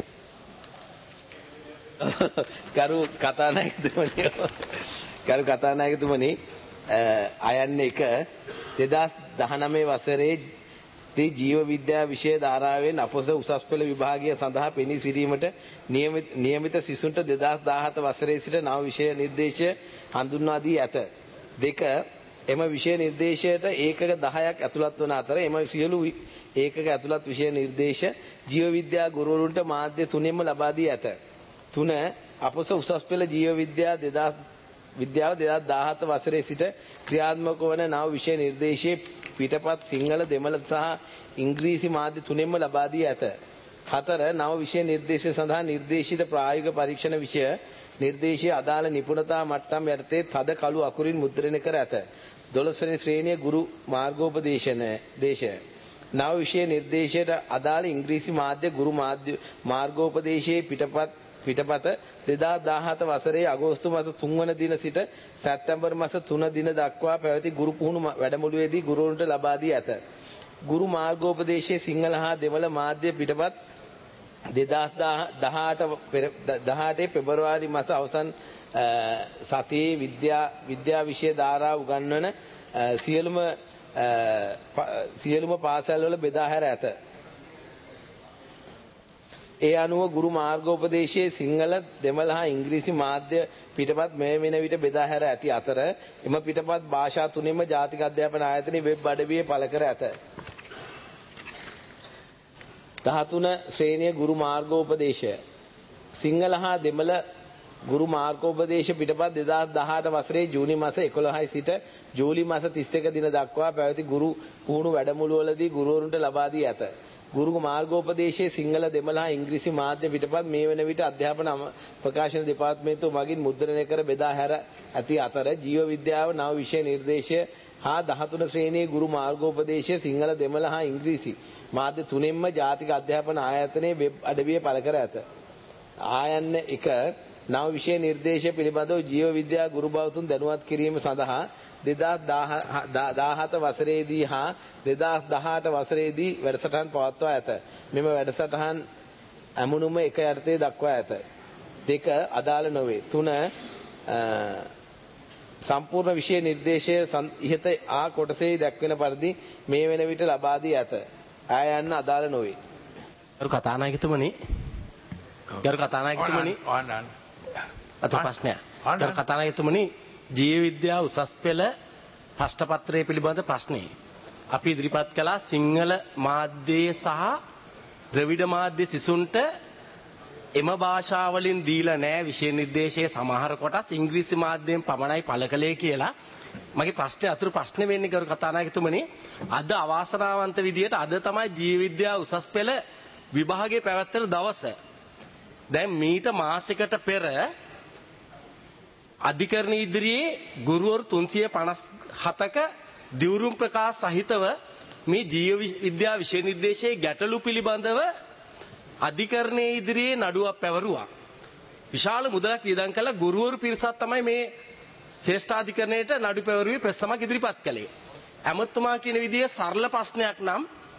ගරු කතානායකතුමනි ගරු කතානායකතුමනි අයන්න එක දෙදහස් දහනවය වසරේ දී ජීව විද්‍යා විෂය ධාරාවෙන් අපොස උසස් පෙළ විභාගය සඳහා පෙනී සිටීමට නියමිත නියමිත සිසුන්ට දෙදහස් දාහත වසරේ සිට නව විෂය නිර්දේශය හඳුන්වා දී ඇත. දෙක එම විෂය නිර්දේශයට ඒකක දහයක් ඇතුළත් වන අතර එම සියලු ඒකක ඇතුළත් විෂය නිර්දේශ ජීව විද්‍යා ගුරුවරුන්ට මාධ්‍ය තුනෙන්ම ලබා දී ඇත. තුන අපොස උසස් පෙළ ජීව විද්‍යා දෙදහස් විද්‍යාව දෙදහස් දාහත වසරේ සිට ක්‍රියාත්මක වන නව විෂය නිර්දේශයේ පිටපත් සිංහල දෙමළ සහ ඉංග්‍රීසි මාධ්‍ය තුනෙන්ම ලබා දී ඇත. හතර නව විෂය නිර්දේශය සඳහා නිර්දේශිත ප්‍රායෝගික පරීක්ෂණ විෂය නිර්දේශයේ අදාළ නිපුණතා මට්ටම් යටතේ තද කළු අකුරින් මුද්‍රණය කර ඇත. දොළොස් වෙනි ශ්‍රේණිය ගුරු මාර්ගෝපදේශන දේශය නව විෂය නිර්දේශයට අදාළ ඉංග්‍රීසි මාධ්‍ය ගුරු මාධ්‍ය මාර්ගෝපදේශයේ පිටපත් පිටපත දෙදහස් දාහත වසරේ අගෝස්තු මාස තුන් වන දින සිට සැප්තැම්බර් මාස තුන දින දක්වා පැවති ගුරු පුහුණු වැඩමුළුවේදී ගුරුවරුන්ට ලබා දී ඇත. ගුරු මාර්ගෝපදේශයේ සිංහල හා දෙමළ මාධ්‍ය පිටපත් දෙදහස් දහඅට පෙබරවාරි මාස අවසන් සතියේ විද්‍යා විද්‍යා විෂය ධාරා උගන්වන සියලුම සියලුම පාසල්වල බෙදා හැර ඇත. ඒ අනුව ගුරු මාර්ගෝපදේශයේ සිංහල දෙමළ හා ඉංග්‍රීසි මාධ්‍ය පිටපත් මේ වෙන විට බෙදා හැර ඇති අතර එම පිටපත් භාෂා තුනෙන්ම ජාතික අධ්‍යාපන ආයතනයේ වෙබ් අඩවියේ පළ කර ඇත. දහතුන ශ්‍රේණිය ගුරු මාර්ගෝපදේශය සිංහල හා දෙමළ ගුරු මාර්ගෝපදේශ පිටපත් දෙදහස් දහඅට වසරේ ජූනි මාස එකොළහයි සිට ජූලි මාස තිස් එක දින දක්වා පැවති ගුරු පුහුණු වැඩමුළුවලදී ගුරුවරුන්ට ලබා දී ඇත. ගුරු මාර්ගෝපදේශයේ සිංහල දෙමළ හා ඉංග්‍රීසි මාධ්‍ය පිටපත් මේ වන විට අධ්‍යාපන ප්‍රකාශන දෙපාර්තමේන්තුව මගින් මුද්‍රණය කර බෙදා හැර ඇති අතර ජීව විද්‍යාව නව විෂය නිර්දේශය හා දහතුන ශ්‍රේණියේ ගුරු මාර්ගෝපදේශය සිංහල දෙමළ හා ඉංග්‍රීසි මාධ්‍ය තුනෙන්ම ජාතික අධ්‍යාපන ආයතනයේ වෙබ් අඩවියේ පළ කර ඇත. ආයන්න එක නව විෂය නිර්දේශය පිළිබඳව ජීව විද්‍යා ගුරු බවතුන් දැනුවත් කිරීම සඳහා දෙදහස් දාහත වසරේදී හා දෙදහස් දහඅට වසරේදී වැඩසටහන් පවත්වා ඇත. මෙම වැඩසටහන් ඇමුණුම එක යටතේ දක්වා ඇත. දෙක අදාළ නොවේ. තුන සම්පූර්ණ විෂය නිර්දේශය ඉහත ආ කොටසේ දැක්වෙන පරිදි මේ වෙන විට ලබා දී ඇත. ආය යන්න අදාළ නොවේ. ගරු කතානායකතුමනි ගරු කතානායකතුමනි අත ප්‍රශ්නයක්. ගරු කතානායකතුමනි ජීව විද්‍යාව උසස් පෙළ ප්‍රශ්න පත්‍රය පිළිබඳ ප්‍රශ්නේ අපි ඉදිරිපත් කළා සිංහල මාධ්‍යයේ සහ ද්‍රවිඩ මාධ්‍ය සිසුන්ට එම භාෂාවලින් දීලා නැහැ විෂය නිර්දේශයේ සමහර කොටස් ඉංග්‍රීසි මාධ්‍යයෙන් පමණයි පළ කළේ කියලා. මගේ ප්‍රශ්නේ අතුරු ප්‍රශ්නේ වෙන්නේ ගරු කතානායකතුමනි අද අවාසනාවන්ත විදියට අද තමයි ජීව විද්‍යාව උසස් පෙළ විභාගයේ පැවැත්වෙන දවස. දැන් මීට මාසයකට පෙර අධිකරණ ඉදිරියේ ගුරුවරු තුන්සිය පනස් හතක දිවුරුම් ප්‍රකාශ සහිතව මේ ජීව විද්‍යා විෂය නිර්දේශයේ ගැටලු පිළිබඳව අධිකරණයේ ඉදිරියේ නඩුවක් පැවරුවා. විශාල මුදලක් වියදම් කළ ගුරුවරු පිරිසක් තමයි මේ ශ්‍රේෂ්ඨාධිකරණයට නඩු පැවරුවේ ප්‍රසමක් ඉදිරිපත් කළේ. ඇමතුමා කියන විදිහේ සරල ප්‍රශ්නයක් නම්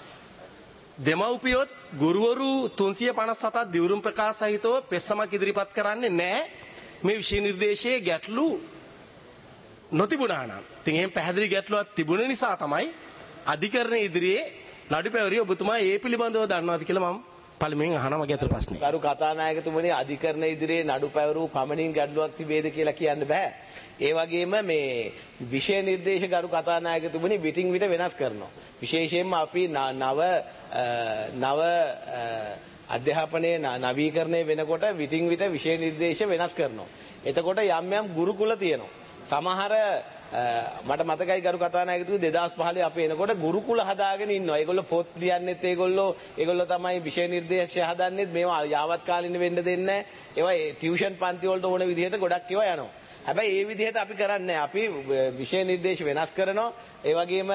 දෙමව්පියොත් ගුරුවරු තුන්සිය පනස් හතක් දිවුරුම් ප්‍රකාශ සහිතව ප්‍රසමක් ඉදිරිපත් කරන්නේ නැහැ. මේ විෂය නිර්දේශයේ ගැටලු නොතිබුණා නම්. ඉතින් එහෙම පැහැදිලි ගැටලුවක් තිබුණ නිසා තමයි අධිකරණ ඉදිරියේ නඩු පැවරිය. ඔබතුමා ඒ පිළිබඳව දන්නවද කියලා මම පළමුවෙන් අහනවා මගේ අතර ප්‍රශ්නේ. කරු කතානායකතුමනි අධිකරණ ඉදිරියේ නඩු පැවරූ පමණින් ගැටලුවක් තිබේද කියලා කියන්න බෑ. ඒ වගේම මේ විෂය නිර්දේශ කරු කතානායකතුමනි විටින් විට වෙනස් කරනවා. විශේෂයෙන්ම අපි නව නව අධ්‍යාපනයේ නවීකරණය වෙනකොට විටින් විට විෂය නිර්දේශ වෙනස් කරනවා. එතකොට යම් යම් ගුරුකුල තියෙනවා. සමහර මට මතකයි කරු කතානායකතුමනි දෙදාස් පහළොව අපි එනකොට ගුරුකුල හදාගෙන ඉන්නවා. ඒගොල්ලෝ පොත් ලියන්නෙත් ඒගොල්ලෝ ඒගොල්ලෝ තමයි විෂය නිර්දේශය හදන්නෙත් මේවා යාවත් කාලින වෙන්න දෙන්නේ නැහැ. ඒවා ටියුෂන් පන්ති වලට ඕන විදිහට ගොඩක් ඒවා යනවා. හැබැයි ඒ විදිහට අපි කරන්නේ අපි විෂය නිර්දේශ වෙනස් කරනවා. ඒ වගේම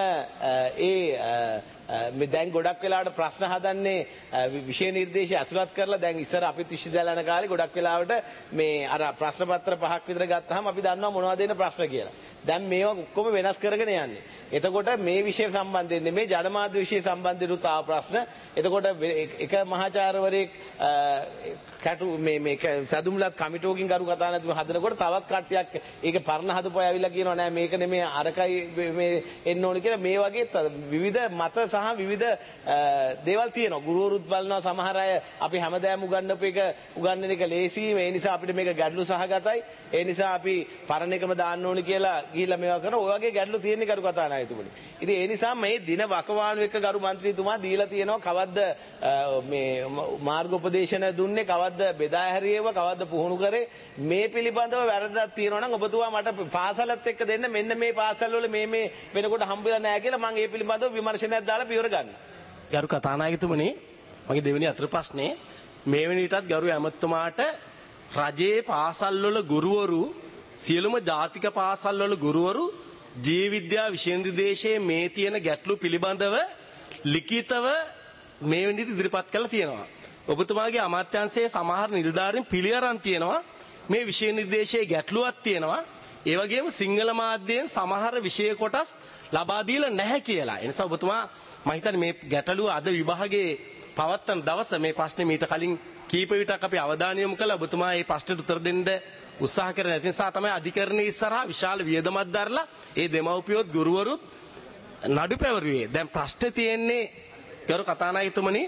ඒ මේ දැන් ගොඩක් වෙලාවට ප්‍රශ්න හදන්නේ විෂය නිර්දේශය ඇතුළත් කරලා දැන් ඉස්සර අපිත් විශ්වවිද්‍යාල යන කාලේ ගොඩක් වෙලාවට මේ අර ප්‍රශ්න පත්‍ර පහක් විතර ගත්තාම අපි දන්නවා මොනවද එන ප්‍රශ්න කියලා. දැන් මේවා ඔක්කොම වෙනස් කරගෙන යන්නේ. එතකොට මේ විෂය සම්බන්ධයෙන් මේ ජනමාධ්‍ය විෂය සම්බන්ධයෙන් ආව ප්‍රශ්න. එතකොට එක මහාචාර්යවරයෙක් කටු මේ මේ සදුම්ලත් කමිටුවකින් කරු කතා නැතුව හදනකොට තවත් කට්ටියක් ඒක පරණ හදපුවා ඇවිල්ලා කියනවා නෑ මේක නෙමෙයි අරකයි මේ එන්න ඕනේ කියලා. මේ වගේ විවිධ මත සහ විවිධ දේවල් තියෙනවා. ගුරුවරුත් බලනවා සමහර අය අපි හැමදාම උගන්වපු එක උගන්වන එක ලේසි. ඒ නිසා අපිට මේක ගැටලු සහගතයි. ඒ නිසා අපි පරණ එකම දාන්න ඕනේ කියලා ගිහිල්ලා මේවා කරනවා. ඔය වගේ ගැටලු තියෙන්නේ කරු කතානායකතුමනි. ඉතින් ඒ නිසා මේ දින වකවානු එක ගරු මන්ත්‍රීතුමා දීලා තියෙනවා කවද්ද මේ මාර්ගෝපදේශන දුන්නේ කවද්ද බෙදා හැරියව කවද්ද පුහුණු කරේ මේ පිළිබඳව වැරද්දක් තියෙනවා නම් ඔබතුමා මට පාසලත් එක්ක දෙන්න මෙන්න මේ පාසල් වල මේ මේ වෙනකොට හම්බෙලා නැහැ කියලා මම ඒ පිළිබඳව විමර්ශනයක් දාලා පියවර ගන්න. ගරු කතානායකතුමනි මගේ දෙවෙනි අතර ප්‍රශ්නේ මේ වෙන විටත් ගරු ඇමතුමාට රජයේ පාසල් වල ගුරුවරු සියලුම ජාතික පාසල් වල ගුරුවරු ජීව විද්‍යා විෂය නිර්දේශයේ මේ තියෙන ගැටලු පිළිබඳව ලිඛිතව මේ වෙන විට ඉදිරිපත් කළා තියෙනවා. ඔබතුමාගේ අමාත්‍යාංශයේ සමහර නිලධාරීන් පිළිඅරන් තියෙනවා මේ විෂය නිර්දේශයේ ගැටලුවක් තියෙනවා. ඒ වගේම සිංහල මාධ්‍යයෙන් සමහර විෂය කොටස් ලබා දීලා නැහැ කියලා. ඒ නිසා ඔබතුමා මම හිතන්නේ මේ ගැටලුව අද විභාගයේ පවත්වන දවස මේ ප්‍රශ්නේ මීට කලින් කීප විටක් අපි අවධානය යොමු කළා. ඔබතුමා මේ ප්‍රශ්නෙට උත්තර දෙන්න උත්සාහ කරන නැති නිසා තමයි අධිකරණයේ ඉස්සරහා විශාල වියදමක් දරලා ඒ දෙමව්පියොත් ගුරුවරුත් නඩු පැවරුවේ. දැන් ප්‍රශ්නේ තියෙන්නේ ගරු කතානායකතුමනි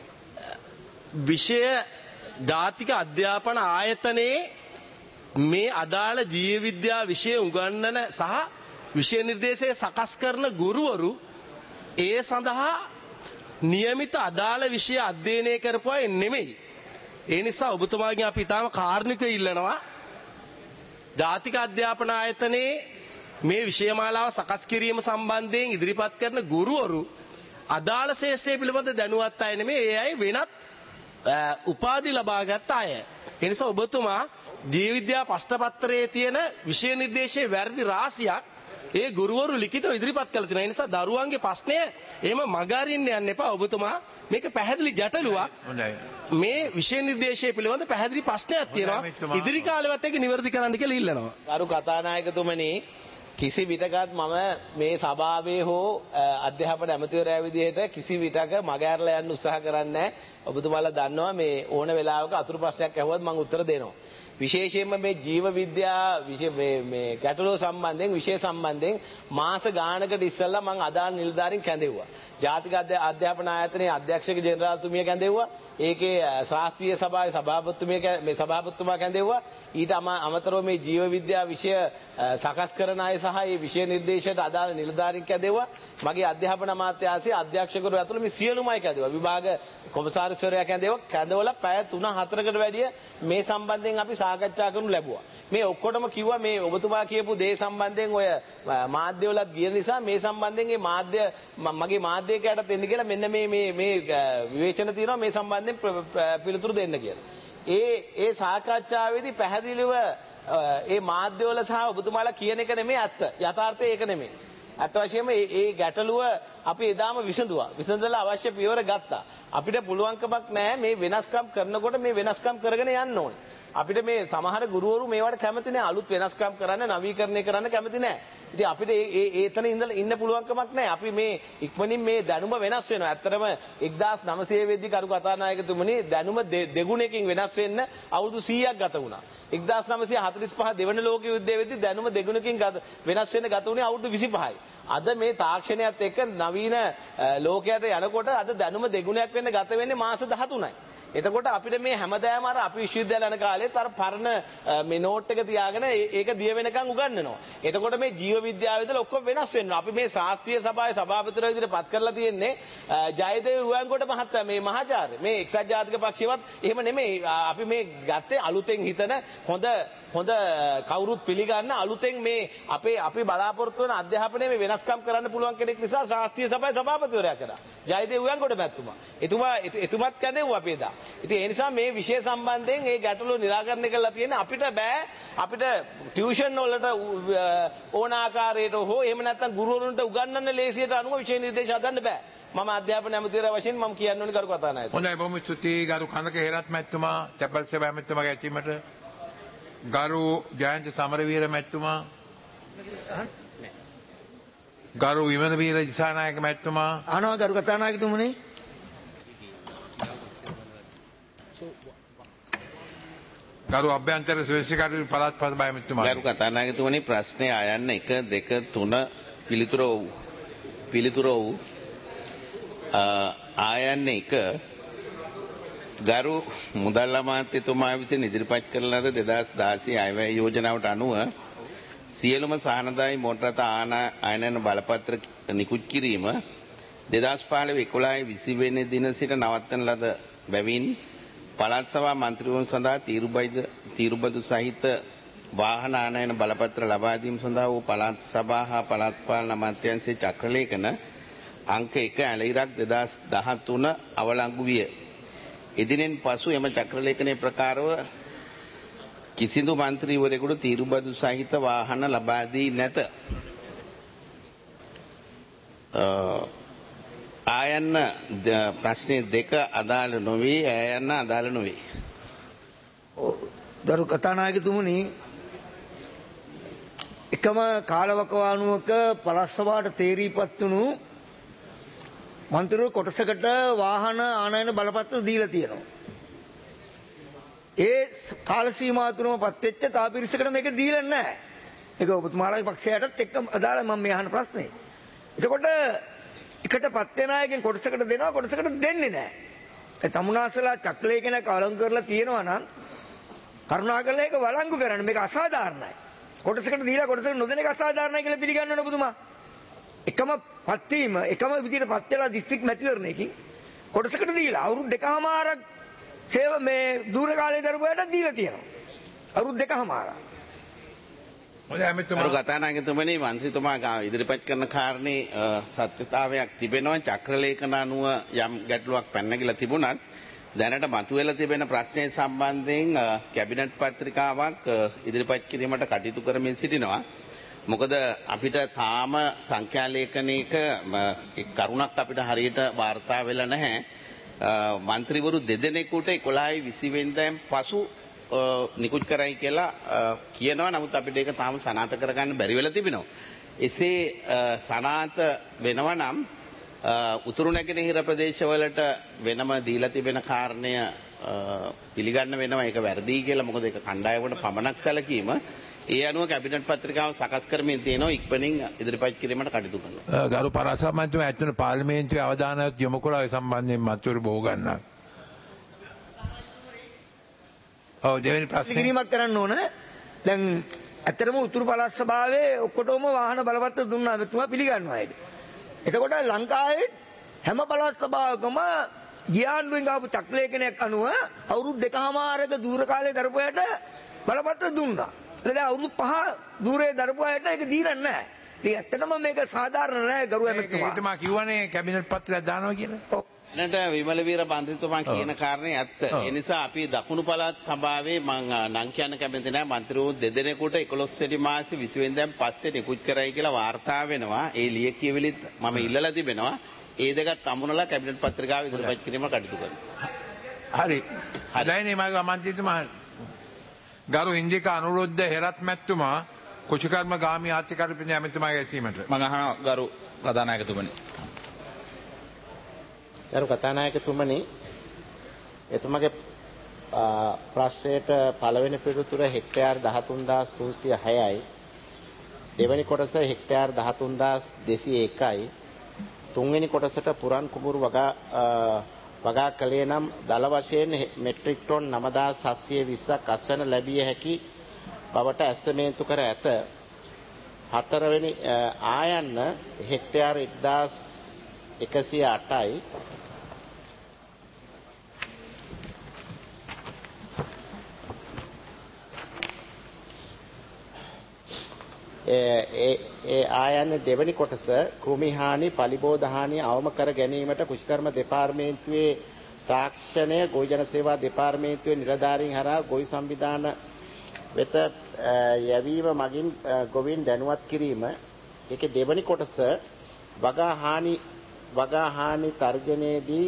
විෂය ජාතික අධ්‍යාපන ආයතනයේ මේ අදාළ ජීව විද්‍යා විෂය උගන්වන සහ විෂය නිර්දේශය සකස් කරන ගුරුවරු ඒ සඳහා નિયમિત අදාළ විෂය අධ්‍යයනය කරපු අය නෙමෙයි. ඒ නිසා ඔබතුමාගෙන් අපි තාම කාර්නිකව ඉල්ලනවා ජාතික අධ්‍යාපන ආයතනයේ මේ විෂයමාලාව සකස් කිරීම සම්බන්ධයෙන් ඉදිරිපත් කරන ගුරුවරු අදාළ ශේෂ්ත්‍රය පිළිබඳ දැනුවත් අය නෙමෙයි. ඒ අය වෙනත් උපාධි ලබාගත් අය. ඒ නිසා ඔබතුමා ජීව විද්‍යා ප්‍රශ්න පත්‍රයේ තියෙන විෂය නිර්දේශයේ වැරදි රාශියක් ඒ ගුරුවරු ලිඛිතව ඉදිරිපත් කළ තියෙනවා. ඒ නිසා දරුවන්ගේ ප්‍රශ්නය එහෙම මගහරින්න යන්න එපා. ඔබතුමා මේක පැහැදිලි ගැටලුවක්. මේ විෂය නිර්දේශයේ පිළිබඳ පැහැදිලි ප්‍රශ්නයක් තියෙනවා. ඉදිරි කාලෙවත් ඒක නිවැරදි කරන්න කියලා ඉල්ලනවා. කරු කතානායකතුමනි කිසි විටකත් මම මේ සභාවේ හෝ අධ්‍යාපන ඇමතිවරයා විදිහට කිසි විටක මගහැරලා යන්න උත්සාහ කරන්නේ නැහැ. ඔබතුමාලා දන්නවා මේ ඕන වෙලාවක අතුරු ප්‍රශ්නයක් ඇහුවත් මම උත්තර දෙනවා. විශේෂයෙන්ම මේ ජීව විද්‍යා මේ මේ ගැටලුව සම්බන්ධයෙන් විෂය සම්බන්ධයෙන් මාස ගානකට ඉස්සෙල්ලා මම අදාළ නිලධාරීන් කැඳෙව්වා. ජාතික අධ්‍යාපන ආයතනයේ අධ්‍යක්ෂක ජෙනරාල්තුමිය කැඳෙව්වා. ඒකේ ශාස්ත්‍රීය සභාවේ සභාපතිතුමිය මේ සභාපතිතුමා කැඳෙව්වා. ඊට අමතරව මේ ජීව විද්‍යා විෂය සකස් කරන අය සහ සහ ඒ විෂය නිර්දේශයට අදාළ නිලධාරීන් කැදෙව්වා. මගේ අධ්‍යාපන අමාත්‍යාංශයේ අධ්‍යක්ෂකවරු ඇතුළු මේ සියලුම අය කැදෙව්වා. විභාග කොමසාරිස්වරයා කැදෙව්වා. කැදවලා පැය තුන හතරකට වැඩිය මේ සම්බන්ධයෙන් අපි සාකච්ඡා කරනු ලැබුවා. මේ ඔක්කොටම කිව්වා මේ ඔබතුමා කියපු දේ සම්බන්ධයෙන් ඔය මාධ්‍යවලත් ගිය නිසා මේ සම්බන්ධයෙන් මේ මාධ්‍ය මගේ මාධ්‍යකයටත් එන්න කියලා මෙන්න මේ මේ මේ විවේචන තියෙනවා මේ සම්බන්ධයෙන් පිළිතුරු දෙන්න කියලා. ඒ ඒ සාකච්ඡාවේදී පැහැදිලිව ඒ මාධ්‍යවල සහ ඔබතුමාලා කියන එක නෙමෙයි ඇත්ත. යථාර්ථය ඒක නෙමෙයි. අත් වශයෙන්ම මේ ඒ ගැටලුව අපි එදාම විසඳුවා. විසඳලා අවශ්‍ය පියවර ගත්තා. අපිට පුළුවන්කමක් නැහැ මේ වෙනස්කම් කරනකොට මේ වෙනස්කම් කරගෙන යන්න ඕනේ. අපිට මේ සමහර ගුරුවරු මේවට කැමති නැහැ. අලුත් වෙනස්කම් කරන්න, නවීකරණය කරන්න කැමති නැහැ. ඉතින් අපිට ඒ ඒ එතන ඉඳලා ඉන්න පුළුවන්කමක් නැහැ. අපි මේ ඉක්මනින් මේ දැනුම වෙනස් වෙනවා. ඇත්තටම එක්දාස් නවසිය වෙද්දී කරු කතානායකතුමනි දැනුම දෙගුණයකින් වෙනස් වෙන්න අවුරුදු සීයක් ගත වුණා. එක්දාස් නවසිය හතළිස් පහ දෙවන ලෝක යුද්ධය වෙද්දී දැනුම දෙගුණකින් වෙනස් වෙන්න ගත වුණේ අවුරුදු විසිපහයි. අද මේ තාක්ෂණයත් එක්ක නවීන ලෝකයට යනකොට අද දැනුම දෙගුණයක් වෙන්න ගත වෙන්නේ මාස දහතුනයි. එතකොට අපිට මේ හැමදාම අර අපි විශ්වවිද්‍යාල යන කාලෙත් අර පරණ මේ නෝට් එක තියාගෙන ඒක දිය වෙනකන් උගන්වනවා. එතකොට මේ ජීව විද්‍යාව විතර ඔක්කොම වෙනස් වෙනවා. අපි මේ ශාස්ත්‍රීය සභාවේ සභාපතිවරයා විදිහට පත් කරලා තියෙන්නේ ජයදේව උයන්කොට මහත්තයා මේ මහාචාර්ය. මේ එක්සත් ජාතික පක්ෂයවත් එහෙම නෙමෙයි. අපි මේ ගත්තේ අලුතෙන් හිතන හොඳ හොඳ කවුරුත් පිළිගන්න අලුතෙන් මේ අපේ අපි බලාපොරොත්තු වෙන අධ්‍යාපනයේ මේ වෙනස්කම් කරන්න පුළුවන් කෙනෙක් නිසා ශාස්ත්‍රීය සභාවේ සභාපතිවරයා කරා. ජයදේව උයන්කොට මැතිතුමා. එතුමා එතුමත් කැදෙව්වා අපි එදා. ඉතින් ඒ නිසා මේ විෂය සම්බන්ධයෙන් මේ ගැටලුව निराකරණය කරලා තියෙන අපිට බෑ අපිට ටියුෂන් වලට ඕන ආකාරයට හෝ එහෙම නැත්නම් ගුරුවරුන්ට උගන්වන්න ලේසියට අනුව විෂය නිර්දේශ හදන්න බෑ. මම අධ්‍යාපන ඇමතිවරයා වශයෙන් මම කියන්න ඕනේ කරු කතානායක. හොඳයි බොහොම ස්තුතියි ගරු කනක හේරත් මැතිතුමා, තැපැල් සේවා ඇමතිතුමාගේ ඇසීමට. ගරු ජයන්ත සමරවීර මැතිතුමා, ගරු විමන වීර දිසානායක මැතිතුමා. අහනවා ගරු කතානායකතුමනි. ගරු අභ්‍යන්තර සුවේශිකාරු පළාත් පසබා මැතිතුමා. ගරු කතානායකතුමනි ප්‍රශ්නය ආයන්න එක දෙක තුන පිළිතුර වූ පිළිතුර වූ ආයන්න එක ගරු මුදල් අමාත්‍යතුමා විසින් ඉදිරිපත් කරන ලද දෙදාස් දාසය අයවැය යෝජනාවට අනුව සියලුම සහනදායි මෝටර රථ ආයනන බලපත්‍ර නිකුත් කිරීම දෙදාස් පහළොව එකොළහ විසි වෙනි දින සිට නවත්තන ලද බැවින් පළාත් සභා මන්ත්‍රීවරුන් සඳහා තීරුබයිද තීරුබදු සහිත වාහන ආනයන බලපත්‍ර ලබා දීම සඳහා වූ පළාත් සභා හා පළාත් පාලන අමාත්‍යාංශයේ චක්‍රලේඛන අංක එක ඇලයිරක් දෙදාස් දහතුන අවලංගු විය. එදිනෙන් පසු එම චක්‍රලේඛනයේ ප්‍රකාරව කිසිදු මන්ත්‍රීවරයෙකුට තීරුබදු සහිත වාහන ලබා දී නැත. ආයන්න ප්‍රශ්නේ දෙක අදාළ නොවේ, ආයන්න අදාළ නොවේ. දරු කතානායකතුමනි, එකම කාලවකවානුවක පළාත් සභාවට තේරීපත් වුණු මන්ත්‍රීවරු කොටසකට වාහන ආනයන බලපත්‍ර දීලා තියෙනවා. ඒ කාල සීමාව තුනම පත් වෙච්ච තා පිරිසකට මේක දීලා නැහැ. ඒක ඔබතුමාලාගේ පක්ෂයටත් එක්ක අදාළ මම මේ අහන ප්‍රශ්නේ. එතකොට එකට පත් වෙන අයගෙන් කොටසකට දෙනවා, කොටසකට දෙන්නේ නැහැ. ඒ තමුනාසලා චක්‍රලේඛනයක් අලං කරලා තියෙනවා නම් කරුණාකරලා ඒක වළංගු කරන්න. මේක අසාධාරණයි. කොටසකට දීලා කොටසකට නොදෙන එක අසාධාරණයි කියලා පිළිගන්න ඕන ඔබතුමා. එකම පත් වීම එකම විදිහට පත් වෙලා දිස්ත්‍රික් මැතිවරණයකින් කොටසකට දීලා අවුරුදු දෙකමාරක් සේව මේ දූර කාලේ දරුවයට දීලා තියෙනවා. අවුරුදු දෙකමාරක්. ගරු කතානායකතුමනි, මන්ත්‍රීතුමා ඉදිරිපත් කරන කාරණේ සත්‍යතාවයක් තිබෙනවා. චක්‍රලේඛන අනුව යම් ගැටලුවක් පැනනගිලා තිබුණත් දැනට මතුවෙලා තිබෙන ප්‍රශ්නය සම්බන්ධයෙන් කැබිනට් පත්‍රිකාවක් ඉදිරිපත් කිරීමට කටයුතු කරමින් සිටිනවා. මොකද අපිට තාම සංඛ්‍යාලේඛනයක කරුණක් අපිට හරියට වාර්තා වෙලා නැහැ. මන්ත්‍රීවරු දෙදෙනෙකුට එකොළහයි විසි වෙනිදාන් පසු නිකුත් කරයි කියලා කියනවා. නමුත් අපිට ඒක තාම සනාථ කරගන්න බැරි වෙලා තිබෙනවා. එසේ සනාථ වෙනවා නම් උතුරු නැගෙනහිර ප්‍රදේශවලට වෙනම දීලා තිබෙන කාරණය පිළිගන්න වෙනවා. ඒක වැරදි කියලා. මොකද ඒක කණ්ඩායමකට පමණක් සැලකීම. ඒ අනුව කැබිනට් පත්‍රිකාව සකස් කරමින් තියෙනවා. ඉක්මනින් ඉදිරිපත් කිරීමට කටයුතු කරනවා. ගරු පරාසභ මන්ත්‍රීතුමා ඇතුළේ පාර්ලිමේන්තුවේ අවධානයත් යොමු කළා ඒ සම්බන්ධයෙන් මන්ත්‍රීවරු බොහෝ ගන්නක්. ඔව් දෙවෙනි ප්‍රශ්නේ කිරීමක් කරන්න ඕන. දැන් ඇත්තටම උතුරු පළාත් සභාවේ ඔක්කොටම වාහන බලපත්‍ර දුන්නා මෙතුමා පිළිගන්නවා ඒක. එතකොට ලංකාවේ හැම පළාත් සභාවකම ගියාන්ඩුවෙන් ආපු චක්‍රලේඛනයක් අනුව අවුරුදු දෙකමාරක දූර කාලේ දරපුවාට බලපත්‍ර දුන්නා. ඒ දැන් අවුරුදු පහ දූරේ දරපුවාට ඒක දීලා නැහැ. ඉතින් ඇත්තටම මේක සාධාරණ නෑ ගරු ඇමතුමා. ඒකම කිව්වනේ කැබිනට් පත්‍රයක් දානවා කියලා. ඔව්. නට විමල වීර මන්ත්‍රීතුමා කියන කාරණේ ඇත්ත. ඒ නිසා අපි දකුණු පළාත් සභාවේ මම නම් කියන්න කැමති නැහැ මන්ත්‍රීවරු දෙදෙනෙකුට එකොළොස් වෙනි මාසේ විසි වෙනිදාන් පස්සේ නිකුත් කරයි කියලා වාර්තා වෙනවා. ඒ ලිය කියවිලිත් මම ඉල්ලලා තිබෙනවා. ඒ දෙකත් අමුණලා කැබිනට් පත්‍රිකාව ඉදිරිපත් කිරීම කටයුතු කරනවා. හරි. හරිනේ මගේ මන්ත්‍රීතුමා ගරු ඉන්දික අනුරුද්ධ හෙරත් මැතිතුමා කුෂිකර්ම ගාමී ආර්ථිකාධිපති ඇමතිතුමාගේ ඇසීමට මම අහනවා ගරු කතානායකතුමනි. ගරු කතානායකතුමනි එතුමගේ ප්‍රශ්නයට පළවෙනි පිළිතුර හෙක්ටයාර් දහතුන් හාසර තුන්සිය හයයි දෙවෙනි කොටස හෙක්ටයාර් දහතුන් හාසර දෙසිය එකයි තුන්වෙනි කොටසට පුරන් කුඹුරු වගා වගා කළේ නම් දල වශයෙන් මෙට්‍රික් ටොන් නව හදාස් හත්සිය විස්සක් අස්වැන්න ලැබිය හැකි බවට ඇස්තමේන්තු කර ඇත. හතරවෙනි ආයන්න හෙක්ටයාර් එක්දාස් එකසිය අටයි ඒ ආයන්න දෙවැනි කොටස කෘමි හානි පලිබෝධ හානි අවම කර ගැනීමට කුෂිකර්ම දෙපාර්තමේන්තුවේ තාක්ෂණය ගොවි ජන සේවා දෙපාර්තමේන්තුවේ නිලධාරීන් හරහා ගොවි සංවිධාන වෙත යැවීම මගින් ගොවීන් දැනුවත් කිරීම. ඒකේ දෙවැනි කොටස වගා හානි වගා හානි තර්ජනයේදී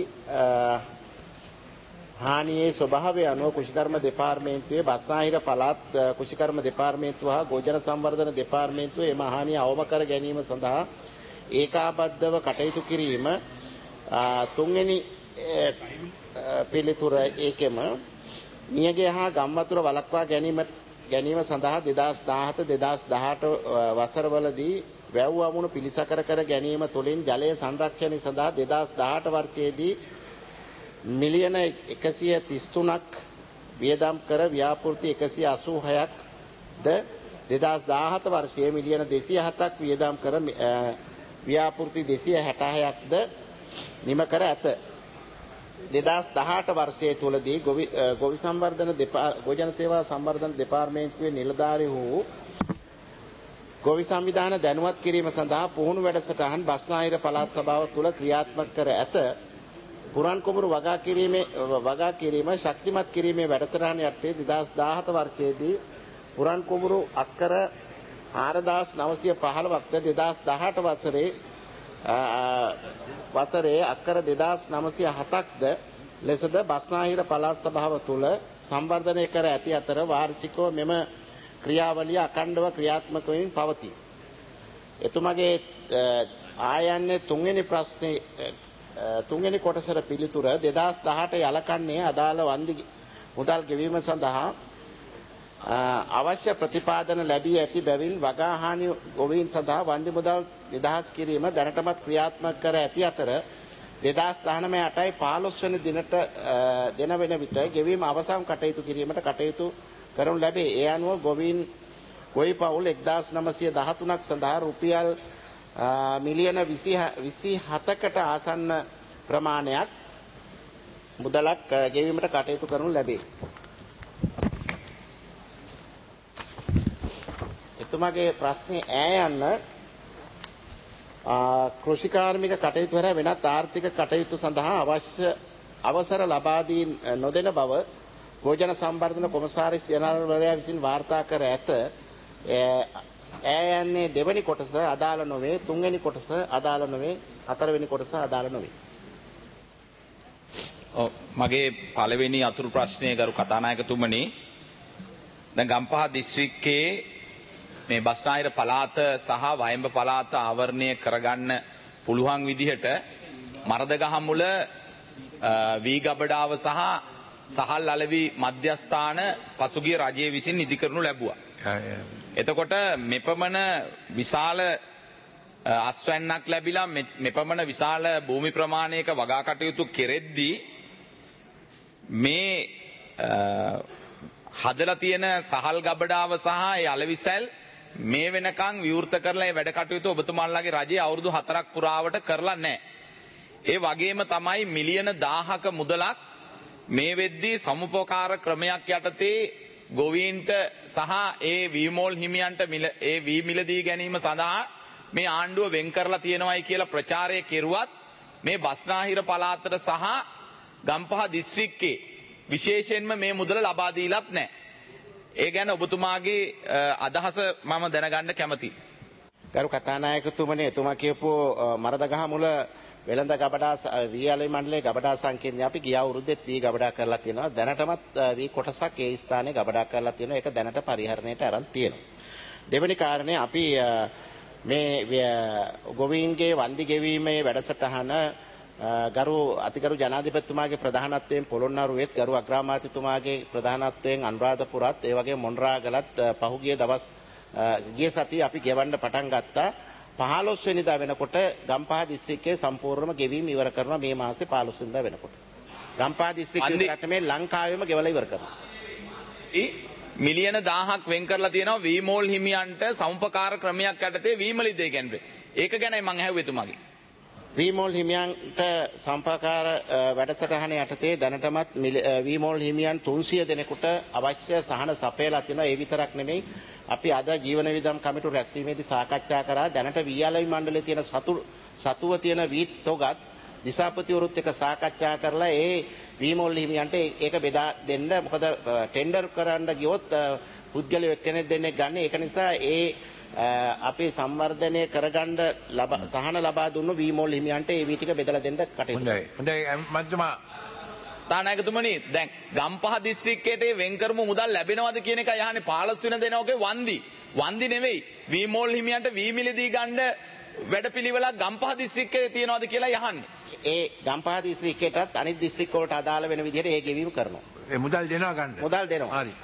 හානියේ ස්වභාවය අනුව කුෂිකර්ම දෙපාර්තමේන්තුවේ බස්නාහිර පළාත් කුෂිකර්ම දෙපාර්තමේන්තුව හා ගෝජන සංවර්ධන දෙපාර්තමේන්තුව එම හානිය අවම කර ගැනීම සඳහා ඒකාබද්ධව කටයුතු කිරීම. තුන්වෙනි පිළිතුර ඒකෙම නියගය හා ගම්වතුර වළක්වා ගැනීම ගැනීම සඳහා දෙදාස් දාහත දෙදාස් දහඅට වසරවලදී වැව් වමුණු පිළිසකර කර ගැනීම තුළින් ජලය සංරක්ෂණය සඳහා දෙදාස් දහඅට වර්ෂයේදී මිලියන එකසිය තිස් තුනක් වියදම් කර ව්‍යාපෘති එකසිය අසූ හයක් ද දෙදාස් දාහත වර්ෂයේ මිලියන දෙසිය හතක් වියදම් කර ව්‍යාපෘති දෙසිය හැට හයක් ද නිම කර ඇත. දෙදාස් දහඅට වර්ෂයේ තුලදී ගොවි ගොවි සංවර්ධන ගොජන සේවා සංවර්ධන දෙපාර්තමේන්තුවේ නිලධාරී වූ ගොවි සංවිධාන දැනුවත් කිරීම සඳහා පුහුණු වැඩසටහන් බස්නාහිර පළාත් සභාව තුල ක්‍රියාත්මක කර ඇත. පුරන් කුඹුරු වගා කිරීමේ වගා කිරීම ශක්තිමත් කිරීමේ වැඩසටහන යටතේ දෙදාස් දාහත වර්ෂයේදී පුරන් කුඹුරු අක්කර හාරදාස් නවසිය පහළොවක් ද දෙදාස් දහඅට වසරේ වසරේ අක්කර දෙදාස් නවසිය හතක් ද ලෙසද බස්නාහිර පළාත් සභාව තුල සංවර්ධනය කර ඇති අතර වාර්ෂිකව මෙම ක්‍රියාවලිය අඛණ්ඩව ක්‍රියාත්මක වෙමින් පවතී. එතුමගේ ආයන්නේ තුන්වෙනි ප්‍රශ්නේ තුන්වෙනි කොටසට පිළිතුර දෙදාස් දහඅට යලකන්නේ අදාළ වන්දි මුදල් ගෙවීම සඳහා අවශ්‍ය ප්‍රතිපාදන ලැබී ඇති බැවින් වගා හානි ගොවීන් සඳහා වන්දි මුදල් නිදහස් කිරීම දැනටමත් ක්‍රියාත්මක කර ඇති අතර දෙදාස් දහනවය අටයි පහළොස් වෙනි දිනට දෙන වෙන විට ගෙවීම අවසන් කටයුතු කිරීමට කටයුතු කරනු ලැබේ. ඒ අනුව ගොවීන් ගොවි පවුල් එක්දාස් නවසිය දහතුනක් සඳහා රුපියල් මිලියන විසි හතකට ආසන්න ප්‍රමාණයක් මුදලක් ගෙවීමට කටයුතු කරනු ලැබේ. එතුමාගේ ප්‍රශ්නේ ඈ යන්න කෘෂිකාර්මික කටයුතු හැර වෙනත් ආර්ථික කටයුතු සඳහා අවශ්‍ය අවසර ලබා දී නොදෙන බව ගෝජන සංවර්ධන කොමසාරිස් ජනරල්වරයා විසින් වාර්තා කර ඇත. ඈ යන්නේ දෙවෙනි කොටස අදාළ නොවේ, තුන්වෙනි කොටස අදාළ නොවේ, හතරවෙනි කොටස අදාළ නොවේ. ඔව් මගේ පළවෙනි අතුරු ප්‍රශ්නය ගරු කතානායකතුමනි, දැන් ගම්පහ දිස්ත්‍රික්කයේ මේ බස්නාහිර පළාත සහ වයඹ පළාත ආවරණය කරගන්න පුළුවන් විදිහට මරදගහමුල වී ගබඩාව සහ සහල් අලවි මධ්‍යස්ථාන පසුගිය රජය විසින් ඉදි කරනු ලැබුවා. එතකොට මෙපමණ විශාල අස්වැන්නක් ලැබිලා මෙපමණ විශාල භූමි ප්‍රමාණයක වගා කටයුතු කෙරෙද්දී මේ හදලා තියෙන සහල් ගබඩාව සහ ඒ අලවිසැල් මේ වෙනකන් විවෘත කරලා ඒ වැඩ කටයුතු ඔබතුමාලාගේ රජයේ අවුරුදු හතරක් පුරාවට කරලා නැහැ. ඒ වගේම තමයි මිලියන දාහක මුදලක් මේ වෙද්දී සමුපකාර ක්‍රමයක් යටතේ ගොවීන්ට සහ ඒ වීමෝල් හිමියන්ට ඒ වී මිලදී ගැනීම සඳහා මේ ආණ්ඩුව වෙන් කරලා තියෙනවයි කියලා ප්‍රචාරය කෙරුවත් මේ බස්නාහිර පළාතට සහ ගම්පහ දිස්ත්‍රික්කේ විශේෂයෙන්ම මේ මුදල ලබා දීලත් නැහැ. ඒ ගැන ඔබතුමාගේ අදහස මම දැනගන්න කැමතියි. ගරු කතානායකතුමනි, එතුමා කියපු මරදගහ මුල වෙළඳ ගබඩා වී අලෙවි මණ්ඩලයේ ගබඩා සංකීර්ණය අපි ගිය අවුරුද්දෙත් වී ගබඩා කරලා තියෙනවා. දැනටමත් වී කොටසක් ඒ ස්ථානයේ ගබඩා කරලා තියෙනවා. ඒක දැනට පරිහරණයට අරන් තියෙනවා. දෙවෙනි කාරණේ අපි මේ ගොවීන්ගේ වන්දි ගෙවීමේ වැඩසටහන ගරු අතිගරු ජනාධිපතිතුමාගේ ප්‍රධානත්වයෙන් පොළොන්නරුවෙත් ගරු අග්‍රාමාත්‍යතුමාගේ ප්‍රධානත්වයෙන් අනුරාධපුරත් ඒ වගේ මොණරාගලත් පහුගිය දවස් ගිය සතිය අපි ගෙවන්න පටන් ගත්තා. පහළොස් වෙනිදා වෙනකොට ගම්පහ දිස්ත්‍රික්කයේ සම්පූර්ණම ගෙවීම ඉවර කරනවා. මේ මාසේ පහළොස් වෙනිදා වෙනකොට ගම්පහ දිස්ත්‍රික්කයේ විතරට මේ ලංකාවෙම ගෙවලා ඉවර කරනවා. මිලියන දාහක් වෙන් කරලා තියෙනවා වීමෝල් හිමියන්ට සමුපකාර ක්‍රමයක් යටතේ වීමලිදේ ගැනීම. ඒක ගැනයි මම අහුවේ එතුමාගෙන්. වීමෝල් හිමියන්ට සම්පකාර වැඩසටහන යටතේ දැනටමත් වීමෝල් හිමියන් තුන්සිය දෙනෙකුට අවශ්‍ය සහන සපයලා තිනවා. ඒ විතරක් නෙමෙයි, අපි අද ජීවන වියදම් කමිටු රැස්වීමේදී සාකච්ඡා කරා දැනට වී අලෙවි මණ්ඩලයේ තියෙන සතු සතුව තියෙන වී තොගත් දිසාපතිවරුත් එක්ක සාකච්ඡා කරලා ඒ වීමෝල් හිමියන්ට ඒක බෙදා දෙන්න. මොකද ටෙන්ඩර් කරන්න ගියොත් පුද්ගලයෙක් එක්කෙනෙක් දෙන්නෙක් ගන්න. ඒක නිසා ඒ අපි සංවර්ධනය කරගන්න සහන ලබා දුන්නු වීමෝල් හිමියන්ට ඒ වී ටික බෙදලා දෙන්න කටයුතු. හොඳයි. හොඳයි මන්තුමා තානායකතුමනි, දැන් ගම්පහ දිස්ත්‍රික්කයට වෙන් කරමු මුදල් ලැබෙනවද කියන එක යහනේ පහළොස් වෙන දෙනෝගේ වන්දි. වන්දි නෙවෙයි. වීමෝල් හිමියන්ට වී මිලදී ගන්න වැඩපිළිවෙලක් ගම්පහ දිස්ත්‍රික්කයේ තියනවද කියලා යහන්නේ. ඒ ගම්පහ දිස්ත්‍රික්කයටත් අනිත් දිස්ත්‍රික් වලට අදාළ වෙන විදිහට ඒ ගෙවීම කරනවා. ඒ මුදල් දෙනවා ගන්න. මුදල් දෙනවා. හරි.